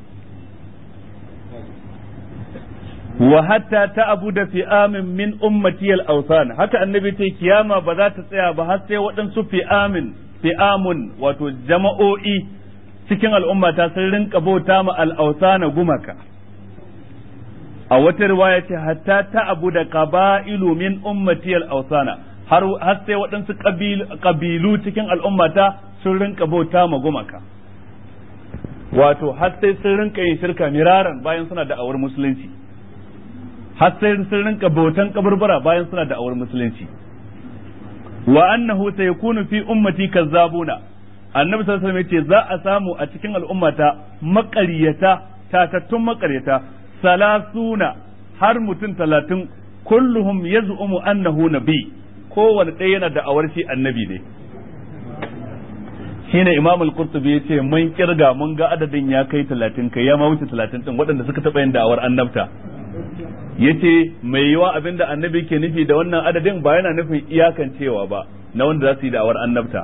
wa hatta ta'budu fi amin min ummati al-awsan haka annabi ce kiyama ba za ta tsaya ba har sai waɗansu fi amin fi amun wato jama'o'i cikin al'ummata sun rinka bauta ma al-awsana gumaka a wata riwaya ce hatta ta'budu qaba'ilu min ummati al-awsana har har sai waɗansu kabilu cikin al'ummata sun rinka bauta ma gumaka wato har sai sun rinka yin shirka miraran bayan suna da awar musulunci har sai sun rinka bautan kaburbura bayan suna da awar musulunci wa annahu sayakunu fi ummati kazzabuna annabi sallallahu alaihi wasallam yace za a samu a cikin al'ummata maƙaryata tatattun maƙaryata salasuna har mutum talatin kulluhum yaz'umu annahu nabi kowanne ɗaya yana da awar shi annabi ne shine imam al-qurtubi yace mun kirga mun ga adadin ya kai talatin kai ya ma wuce talatin din waɗanda suka taɓa yin da'awar annabta yace mai yiwa abinda annabi ke nufi da wannan adadin ba yana nufin iyakan cewa ba na wanda za su yi da'awar annabta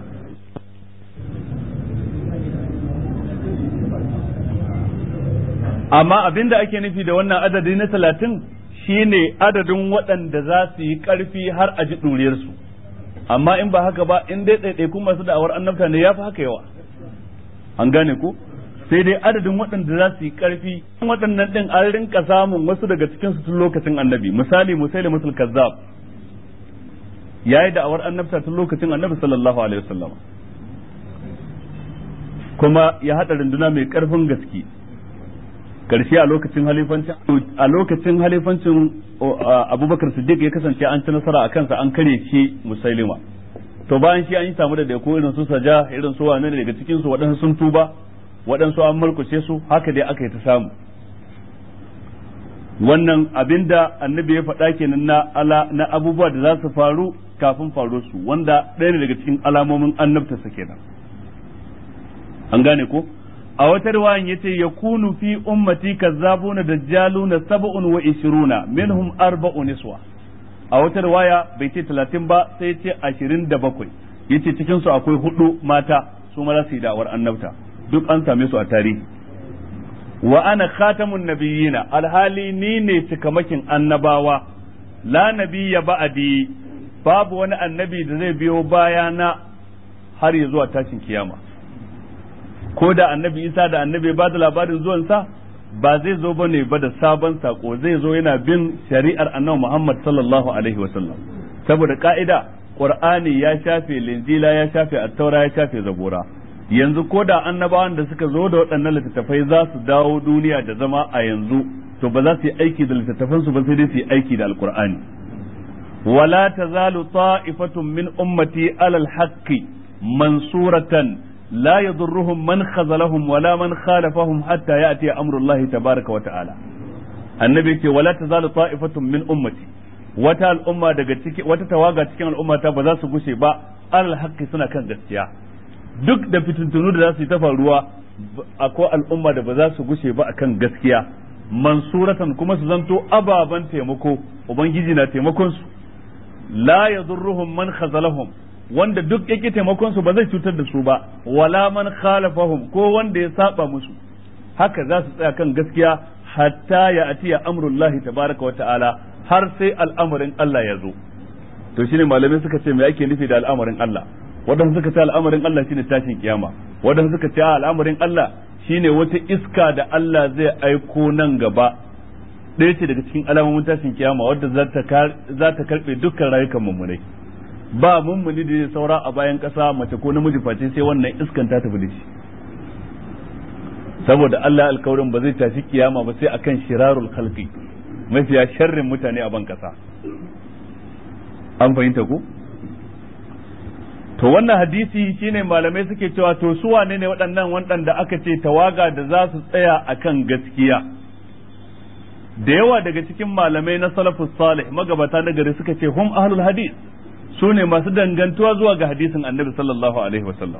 amma abinda ake nufi da wannan adadi na talatin shine adadin waɗanda za su yi ƙarfi har a ji ɗuriyarsu amma in ba haka ba in dai ɗaiɗaikun masu da'awar annabta ne ya fi haka yawa an gane ku sai dai adadin waɗanda za su yi ƙarfi waɗannan ɗin an rinka samun wasu daga cikin su tun lokacin annabi misali musailimatul kazzab yayi da'awar annabta tun lokacin annabi sallallahu alaihi wasallam kuma ya haɗa runduna mai ƙarfin gaske karshe a lokacin halifancin a lokacin halifancin Abubakar Siddiq ya kasance an ci nasara a kansa an kare shi Musailima to bayan shi an yi samu da da ko irin su Saja irin su wane daga cikin su waɗansu sun tuba waɗansu an mulkushe su haka dai aka yi ta samu wannan abinda annabi ya faɗa kenan na ala na abubuwa da za su faru kafin faruwar su wanda ɗaya ne daga cikin alamomin annabta sa kenan an gane ko a wata riwayan yace yakunu fi ummati kazzabuna dajjaluna sab'un wa ishruna minhum arba'u niswa a wata riwaya bai ce talatin ba sai ce ashirin da bakwai yace cikin su akwai hudu mata su ma za su yi da'awar annabta duk an same su a tarihi wa ana khatamun nabiyina alhali ni ne cikamakin annabawa la nabiyya ba'di babu wani annabi da zai biyo bayana har ya zuwa tashin kiyama ko da annabi Isa da annabi ba da labarin zuwansa ba zai zo bane ba da sabon sako zai zo yana bin shari'ar annabi Muhammad sallallahu alaihi wa sallam saboda ka'ida Qur'ani ya shafe linjila ya shafe at-taura ya shafe zabura yanzu ko da annabawan da suka zo da waɗannan littattafai za su dawo duniya da zama a yanzu to ba za su yi aiki da littattafan su ba sai dai su yi aiki da alqur'ani wala tazalu ta'ifatun min ummati alal haqqi mansuratan لا يضرهم من خذلهم ولا من خالفهم حتى يأتي أمر الله تبارك وتعالى النبي ولا تزال طائفة من أمتي wata al'umma daga ciki wata tawaga cikin al'ummata ba za su gushe ba alal haqqi suna kan gaskiya duk da fitintunu da za su yi ta faruwa akwai al'umma da ba za su gushe ba akan gaskiya mansuratan kuma su zanto ababan taimako ubangiji na taimakon su la yadurruhum man khazalahum wanda duk yake taimakon su ba zai cutar da su ba wala man khalafahum ko wanda ya saba musu haka za su tsaya kan gaskiya hatta ya atiya amrullahi tabaraka wa ta'ala har sai al'amarin Allah ya zo to shine malamai suka ce me ake nufi da al'amarin Allah wadanda suka ce al'amarin Allah shine tashin kiyama wadanda suka ce al'amarin Allah shine wata iska da Allah zai aiko nan gaba ɗaya ce daga cikin alamomin tashin kiyama wadda za ta za ta karbe dukkan rayukan mummunai ba mummuni da zai saura a bayan ƙasa mace ko namiji face sai wannan iskan ta tafi da shi saboda Allah alkawarin ba zai tashi kiyama ba sai akan shirarul khalqi mafiya sharrin mutane a ban ƙasa an fahimta ku to wannan hadisi shine malamai suke cewa to su wane ne waɗannan waɗanda aka ce tawaga da za su tsaya akan gaskiya da yawa daga cikin malamai na salafus salih magabata na gari suka ce hum ahlul hadith su ne masu dangantuwa zuwa ga hadisin annabi sallallahu alaihi wasallam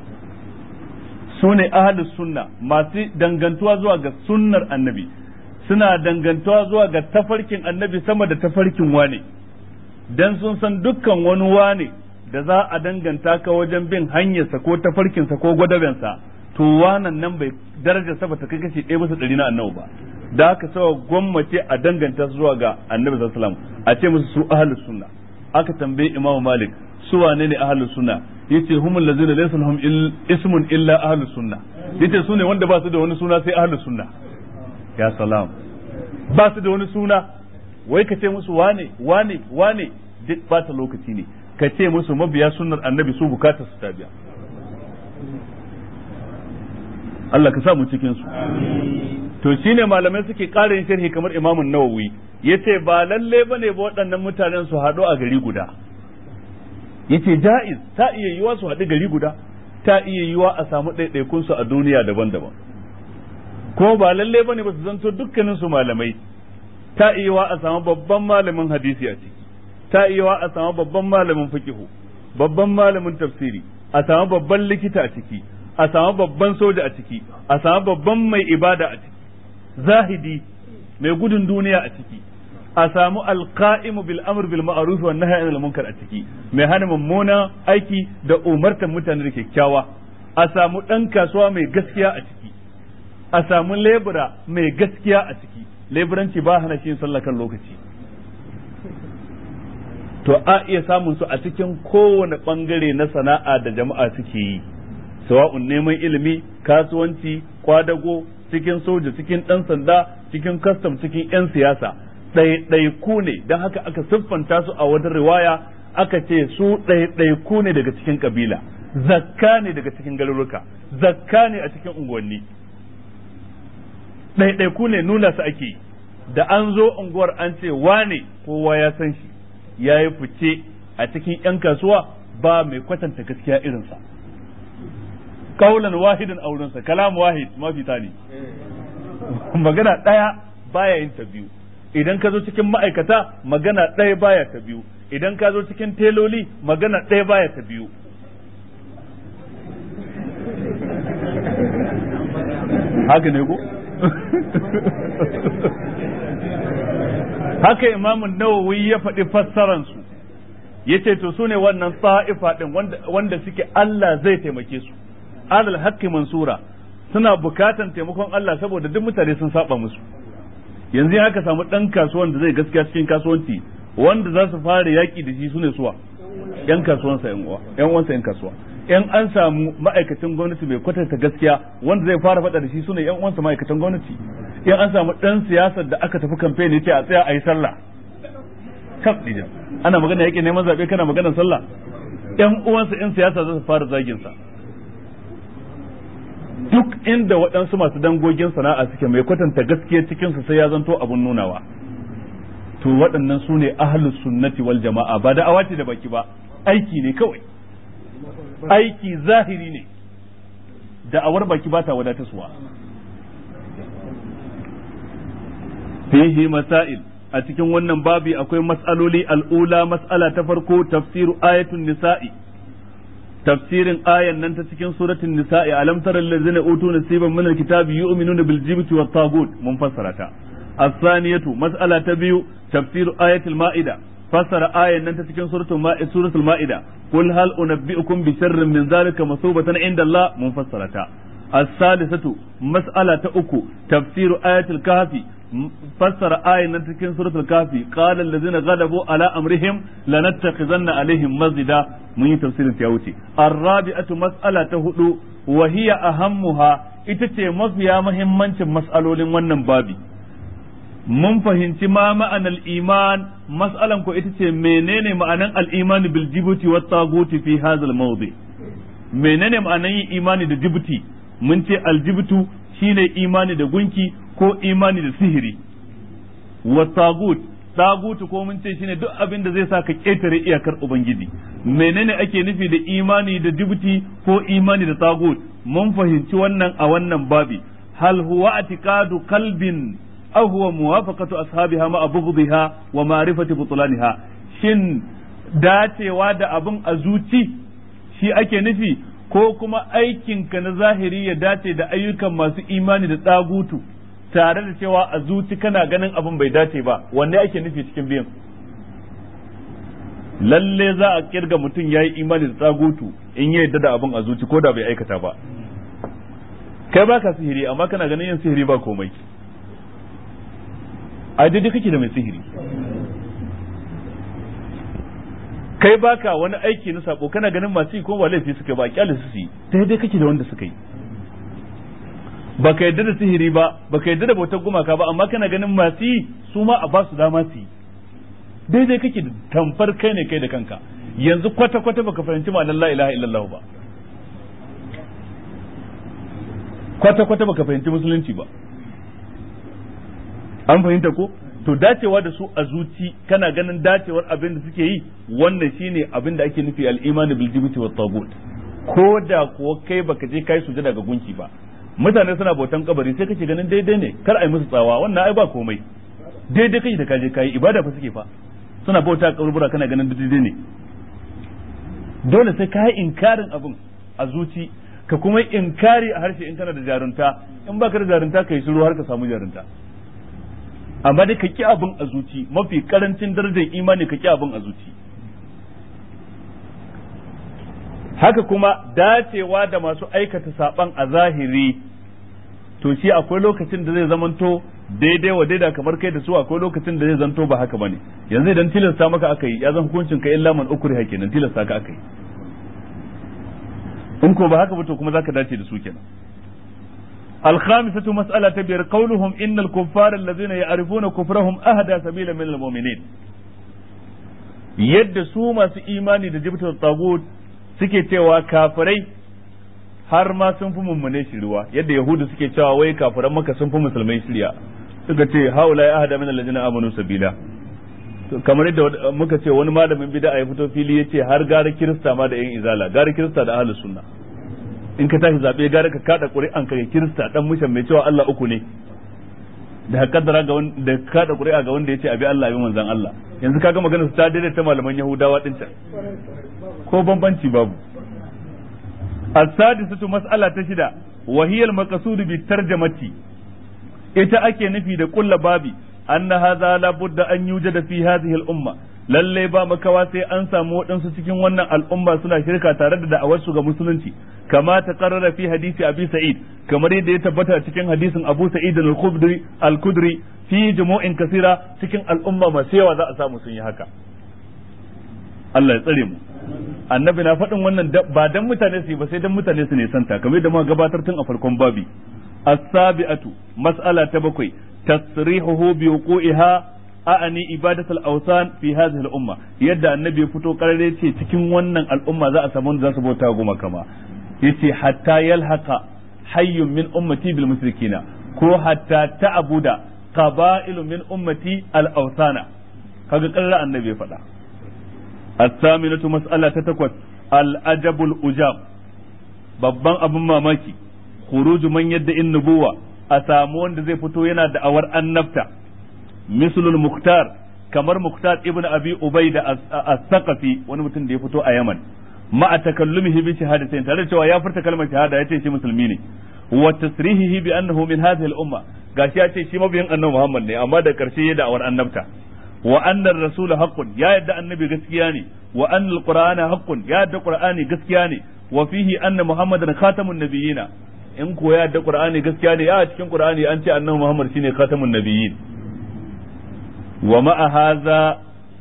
su ne ahlus sunna masu dangantuwa zuwa ga sunnar annabi suna dangantuwa zuwa ga tafarkin annabi sama da tafarkin wane dan sun san dukkan wani wane da za a danganta ka wajen bin hanyarsa ko tafarkinsa ko gwadabensa to wanan nan bai darajar sa bata kai kashi ɗaya bisa ɗari na annabi ba da haka sawa gwammace a danganta su zuwa ga annabi sallallahu alaihi wasallam a ce musu su ahlus sunna aka tambaye imamu malik su wane ne ahlus sunna yace humul ladzina laysa lahum ismun illa ahlus sunna yace su ne wanda ba su da wani suna sai ahlus sunna ya salam ba su da wani suna wai ka ce musu wane wane wane duk bata lokaci ne ka ce musu mabiya sunnar annabi su bukatar su tabiya Allah ka sa mu cikin su to shine malamai suke ƙara yin sharhi kamar imamun nawawi yace ba lalle bane ba waɗannan mutanen su haɗu a gari guda yace ja'iz ta iya yiwa su haɗu gari guda ta iya yiwa a samu ɗaiɗaikun su a duniya daban-daban ko ba lalle bane ba su zanto dukkanin su malamai ta iya yiwa a samu babban malamin hadisi a ciki ta iya yiwa a samu babban malamin fiqhu babban malamin tafsiri a samu babban likita a ciki a samu babban soja a ciki a samu babban mai ibada a ciki zahidi mai gudun duniya a ciki a samu alqa'imu bil amr bil ma'ruf wan nahy anil munkar a ciki mai hana mummuna aiki da umartar mutane da kyakkyawa a samu dan kasuwa mai gaskiya a ciki a samu lebura mai gaskiya a ciki leburanci ba hana shi sallah kan lokaci to a iya samun su a cikin kowane bangare na sana'a da jama'a suke yi sawa'un neman ilimi kasuwanci kwadago cikin soja cikin dan sanda cikin custom cikin yan siyasa ɗaiɗaiku ne don haka aka siffanta su a wata riwaya aka ce su ɗaiɗaiku ne daga cikin kabila zakka ne daga cikin garuruka zakka ne a cikin unguwanni ɗaiɗaiku ne nuna su ake da an zo unguwar an ce wane kowa ya san shi ya yi fice a cikin yan kasuwa ba mai kwatanta gaskiya irinsa kaulan wahidin aurensa kalam wahid mafi tani magana daya baya yin ta biyu idan ka zo cikin ma'aikata magana ɗaya baya ta biyu, idan ka zo cikin teloli magana ɗaya baya ta biyu. haka ne ko haka imamun nawawi ya faɗi fassaransu ya ce to su ne wannan ta'ifa ɗin wanda suke Allah zai taimake su alal haqqi mansura, suna bukatan taimakon Allah saboda duk mutane sun saba musu. yanzu haka samu ɗan kasuwan da zai gaskiya cikin kasuwanci wanda za su fara yaƙi da shi su ne suwa yan kasuwansa yan uwa yan uwansa yan kasuwa. in an samu ma'aikatan gwamnati mai kwatanta gaskiya wanda zai fara faɗa da shi sune yan uwansa ma'aikatan gwamnati. in an samu ɗan siyasar da aka tafi kamfen yace a tsaya a yi sallah kaf dijan ana magana yake neman zaɓe kana magana sallah, yan uwansa yan siyasa za su fara zagin sa. duk inda waɗansu masu dangogin sana'a suke mai kwatanta gaskiya cikin su sai ya zanto abun nunawa. to waɗannan sune ahlus sunnati wal jama'a, ba da awati da baki ba, aiki ne kawai, aiki zahiri ne, da'awar baki ba ta wadatarwa. fihi masail, a cikin wannan babi akwai mas'aloli. al'ula, mas'ala ta farko, tafsiru ayatun nisa'i, tafsirin ayan nan ta cikin suratul nisa'i, alam tara allazina utu nasiban min alkitabi yu'minuna bil jibti wat tagut, mun fassara ta. as-saniyatu, mas'ala ta biyu, tafsiru ayatul ma'ida, fassara ayan nan ta cikin suratul ma'ida suratul ma'ida qul hal unabbi'ukum bi sharrin min zalika masubatan inda Allah, mun fassara ta. as-salisatu, mas'ala ta uku, tafsiru ayatul kahfi, fassara ayan nan cikin suratul kahfi, qala allazina ghalabu ala amrihim lanattakhizanna alaihim masjida, mun yi tafsirin ta wuce. ar-rabi'atu, mas'ala ta hudu, wa hiya ahammuha, ita ce mafiya muhimmancin mas'alolin wannan babi. mun fahimci ma ma'anar iman, mas'alan ko ita ce menene ma'anan al-iman bil jibuti wat taguti fi hadha al-mawdi. menene ma'anan yin imani da jibuti? mun ce al-jibutu shine imani da gunki ko imani da sihiri. wat tagut, tagutu ko mun ce shine duk abin da zai sa ka ketare iyakar ubangiji. menene ake nufi da imani da jibuti ko imani da tagut? mun fahimci wannan a wannan babi. hal huwa atiqadu qalbin aw huwa muwafaqatu ashabiha ma bughdhiha wa ma'rifati butlaniha? shin dacewa da abin a zuci shi ake nufi, ko kuma aikinka na zahiri ya dace da ayyukan masu imani da tsagutu tare da cewa a zuci kana ganin abin bai dace ba? wanne ake nufi cikin biyan? lalle za a kirga mutum yayi imani da tsagutu in ya yadda da abin a zuci ko da bai aikata ba. kai baka sihiri amma kana ganin yin sihiri ba komai, a daidai kake da mai sihiri. kai baka wani aiki na sako kana ganin masu yi ko ba laifi suka ba, kyale su yi, daidai kake da wanda suka yi. baka yadda da sihiri ba, baka yadda da bautar gumaka ba, amma kana ganin masu yi su ma a ba su dama su yi, daidai kake da tamfar kai ne kai da kanka. yanzu kwata kwata baka fahimci ma'anar la ilaha illallah ba, kwata kwata baka fahimci musulunci ba. an fahimta ko? to dacewa da su a zuci kana ganin dacewar abin da suke yi, wannan shine abin da ake nufi al-iman bil jibti wat tagut. ko da kuwa kai baka je kai sujada ga gunki ba, mutane suna bautan kabari sai kake ganin daidai ne, kar ai musu tsawa, wannan ai ba komai, daidai kai da kaje kai ibada fa suke fa, suna bauta kaburbura kana ganin daidai ne. dole sai ka yi inkarin abin a zuci, ka kuma inkari a harshe in kana da jarunta, in baka da jarunta kai shiru har ka samu jarunta. amma dai ka ki abin a zuci, mafi karancin darajar imani ka ki abin a zuci. haka kuma dacewa da masu aikata saban a zahiri, to shi akwai lokacin da zai zamanto daidai wa daida kamar kai da su, akwai lokacin da zai zanto ba haka bane. yanzu idan tilasta maka aka yi, ya zan hukuncin ka illa man ukriha kenan, tilasta ka aka yi. in ko ba haka ba to kuma zaka dace da su kenan. الخامسة مسألة بير قولهم إن الكفار الذين يعرفون كفرهم أهدى سبيلا من المؤمنين. yadda su masu imani da jibtar tagut suke cewa kafirai har ma sun fi mummune shiriwa, yadda yahudu suke cewa wai kafiran maka sun fi musulmai shirya, suka ce haula ya ahada min allazina amanu sabila. kamar yadda muka ce wani malamin bid'a ya fito fili yace har gara kirista ma da yan izala, gara kirista da ahlus sunna. in ka tashi zabe gara ka kada ƙuri'an ka ga kirista dan mushan mai cewa Allah uku ne. da kaddara ga wanda da kada ƙuri'a ga wanda yace abi Allah abi manzon Allah yanzu kaga maganar su ta daidaita malaman Yahudawa din can ko bambanci babu. as-sadisatu mas'ala ta shida wa hiya al-maqsud bi tarjamati ita ake nufi da kulla babi anna hadha la budda an yujada fi hadhihi al-umma lalle ba makawa sai an samu waɗansu cikin wannan al'umma suna shirka tare da da'awarsu ga musulunci kama ta karrara fi hadisi abi sa'id kamar yadda ya tabbata cikin hadisin abu sa'id al-khudri al-kudri fi jumu'in kasira cikin al'umma masu yawa za a samu sun yi haka Allah ya tsare mu annabi na faɗin wannan ba dan mutane su yi ba sai dan mutane su ne santa kamar yadda muka gabatar tun a farkon babi as-sabi'atu mas'ala ta bakwai tasrihuhu bi wuqu'iha a'ani ibadatul awsan fi hadhihi al-umma yadda annabi ya fito karare ce cikin wannan al'umma za a samu wanda za su bauta goma kama yace hatta yalhaqa hayyun min ummati bil mushrikina ko hatta ta'buda qaba'ilun min ummati al-awsana kaga karra annabi ya faɗa as-saminatu mas'ala ta takwas al-ajabul ujab babban abin mamaki khuruju man yadda in nubuwa a samu wanda zai fito yana da awar annabta mislul muhtar kamar muhtar ibn abi ubaida as-saqafi wani mutum da ya fito a yaman ma a takallumihi bi shahadatain tare da cewa ya furta kalmar shahada yace shi musulmi ne wa tasrihihi bi annahu min hadhihi al-umma gashi yace shi mabiyin annabi Muhammad ne amma da karshe ya da awar annabta wa anna ar-rasul haqqun ya yadda annabi gaskiya ne wa anna al-qur'ana haqqun ya yadda qur'ani gaskiya ne wa fihi anna muhammadan khatamun nabiyina in ko ya yadda qur'ani gaskiya ne ya cikin qur'ani an ce annabi Muhammad shine khatamun nabiyyin ومع هذا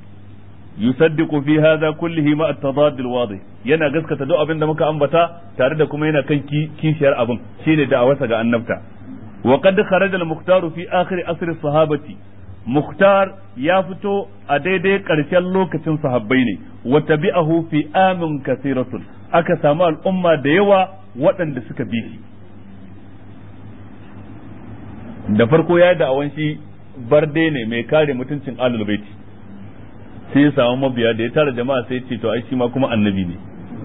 يصدق في هذا كله مع التضاد الواضح yana gaskata duk abin da muka ambata tare da kuma yana kan kishiyar abin shine da'awarsa ga annabta wa qad kharaja al-mukhtar fi akhir asr as-sahabati mukhtar ya fito a daidai karshen lokacin sahabbai ne wa tabi'ahu fi amin kathiratun aka samu al'umma da yawa waɗanda suka bi shi da farko ya da'awan shi barde ne mai kare mutuncin alul baiti sai ya samu mabiya da ya tara jama'a sai ya ce to ai shi ma kuma annabi ne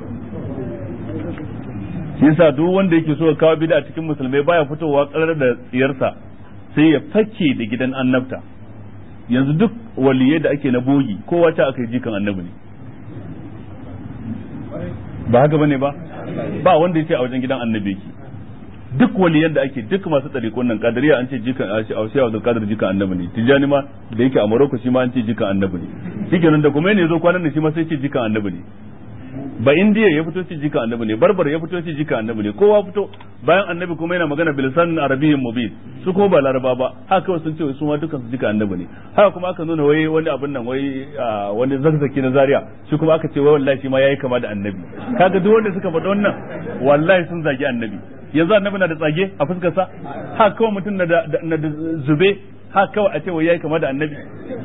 shi yasa duk wanda yake so ya kawo bid'a cikin musulmai baya fitowa karar da tsiyarsa sai ya fake da gidan annabta yanzu duk waliyai da ake na bogi kowa ta aka yi jikan annabi ne ba haka bane ba ba wanda yake a wajen gidan annabi yake duk waliyan da ake duk masu tsarikon nan kadariya an ce jikan a shi Abdul Qadir jikan annabi ne tijani ma da yake a Morocco shi ma an ce jikan annabi ne shikenan da kuma ne yazo kwanan nan shi ma sai ce jikan annabi ne ba indiya ya fito ce jikan annabi ne barbar ya fito ce jikan annabi ne kowa fito bayan annabi kuma yana magana bilisan arabiyyin mubin su ko ba laraba ba haka kawai sun ce su ma dukan su jikan annabi ne haka kuma aka nuna wai wani abin nan wai wani zakzaki na Zaria shi kuma aka ce wai wallahi shi ma yayi kama da annabi kaga duk wanda suka faɗa wannan wallahi sun zagi annabi yanzu annabi na da tsage a fuskar sa haka kawai mutum na da na da zube haka kawai a ce wai yayi kama da annabi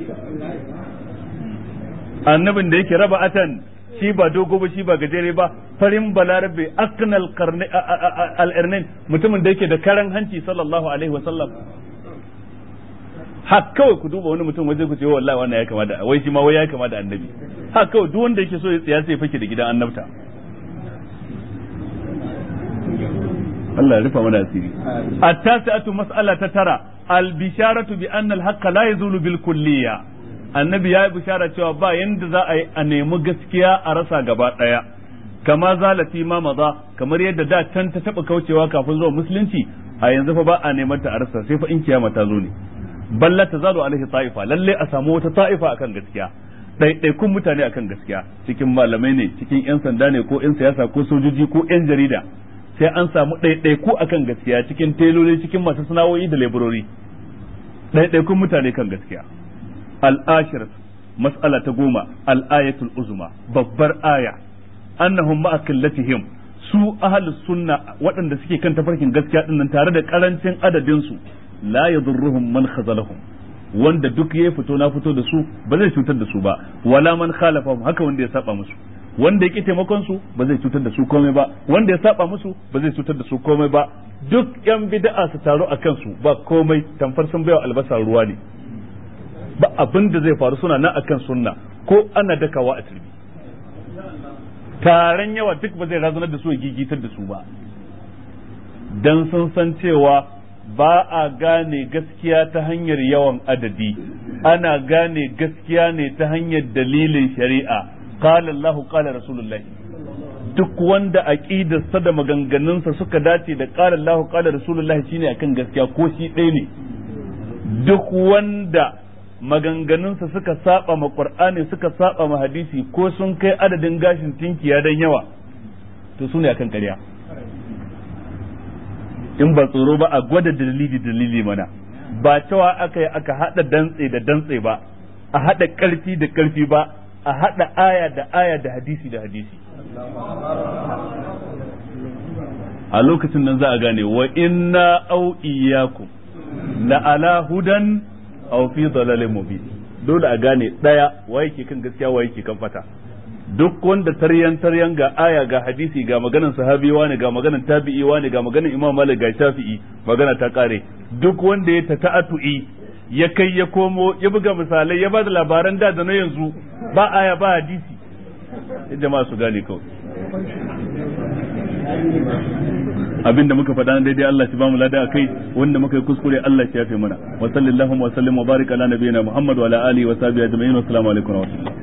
annabin da yake raba atan shi ba dogo ba shi ba gajere ba farin balarabe aknal qarni al-irnin mutumin da yake da karan hanci sallallahu alaihi wasallam haka kawai ku duba wani mutum waje ku ce wallahi wannan ya kama da wai shi ma wai ya kama da annabi haka kawai duk wanda yake so ya tsaya sai fake da gidan annabta Allah ya rufa mana asiri at-tasi'atu mas'ala ta tara al-bisharatu bi anna al-haqqa la yazulu bil kulliyya annabi ya yi bishara cewa ba yanda za a yi a nemi gaskiya a rasa gaba daya kama zalati ma maza kamar yadda da can ta taba kaucewa kafin zuwa musulunci a yanzu fa ba a neman ta a rasa sai fa in kiyama ta zo ne balla ta zalu alaihi ta'ifa lalle a samu wata ta'ifa akan gaskiya ɗaiɗaikun mutane akan gaskiya cikin malamai ne cikin yan sanda ne ko yan siyasa ko sojoji ko yan jarida sai an samu ɗaiɗaiku akan gaskiya cikin teloli cikin masu sana'o'i da leburori ɗaiɗaikun mutane kan gaskiya al'ashir mas'ala ta goma al'ayatul uzma babbar aya annahum ma'a killatihim su ahlus sunna waɗanda suke kan tafarkin gaskiya dinnan tare da karancin adadin su la yadurruhum man khazalahum wanda duk ya fito na fito da su ba zai cutar da su ba wala man khalafahum haka wanda ya saba musu wanda ya ki taimakon su ba zai cutar da su komai ba wanda ya saba musu ba zai cutar da su komai ba duk yan bid'a su taro akan su ba komai tamfar sun baiwa albasa ruwa ne ba abin da zai faru suna nan akan sunna ko ana dakawa a turbi taron yawa duk ba zai razanar da su ya gigitar da su ba dan sun san cewa ba a gane gaskiya ta hanyar yawan adadi, ana gane gaskiya ne ta hanyar dalilin shari'a. Qala Allahu qala Rasulullahi. Duk wanda aqidarsa da maganganunsa suka dace da qala Allahu qala Rasulullahi shine akan gaskiya, ko shi ɗaya ne. Duk wanda maganganunsa suka saba ma Qur'ani suka saba ma hadisi, ko sun kai adadin gashin tinkiya dan yawa, to su ne akan ƙarya. In ba tsoro ba a gwada dalili dalili mana, ba cewa aka yi aka haɗa dantse da dantse ba, a haɗa ƙarfi da ƙarfi ba, a haɗa aya da aya da hadisi da hadisi. A lokacin nan za a gane wa inna au iyyakum la ala hudan aw fi dalalin mubin. Dole a gane daya waye ke kan gaskiya waye ke kan fata. Duk wanda taryan taryan ga aya ga hadisi ga maganar sahabi wani ga maganar tabi'i wani ga maganar imam malik ga shafi'i, magana ta kare. Duk wanda ya ta'atu'i ya kai ya komo ya buga misalai ya bada labaran da da na yanzu ba aya ba hadisi, jama'a su gane kawai. Abinda muka faɗa daidai Allah shi ba mu lada akai, wanda muka yi kuskure Allah shi yafe mana. Wa sallallahu wa sallim wa barika ala nabiyyina Muhammad wa ala alihi wa sahbihi ajma'in. Assalamu alaikum wa rahmatullahi.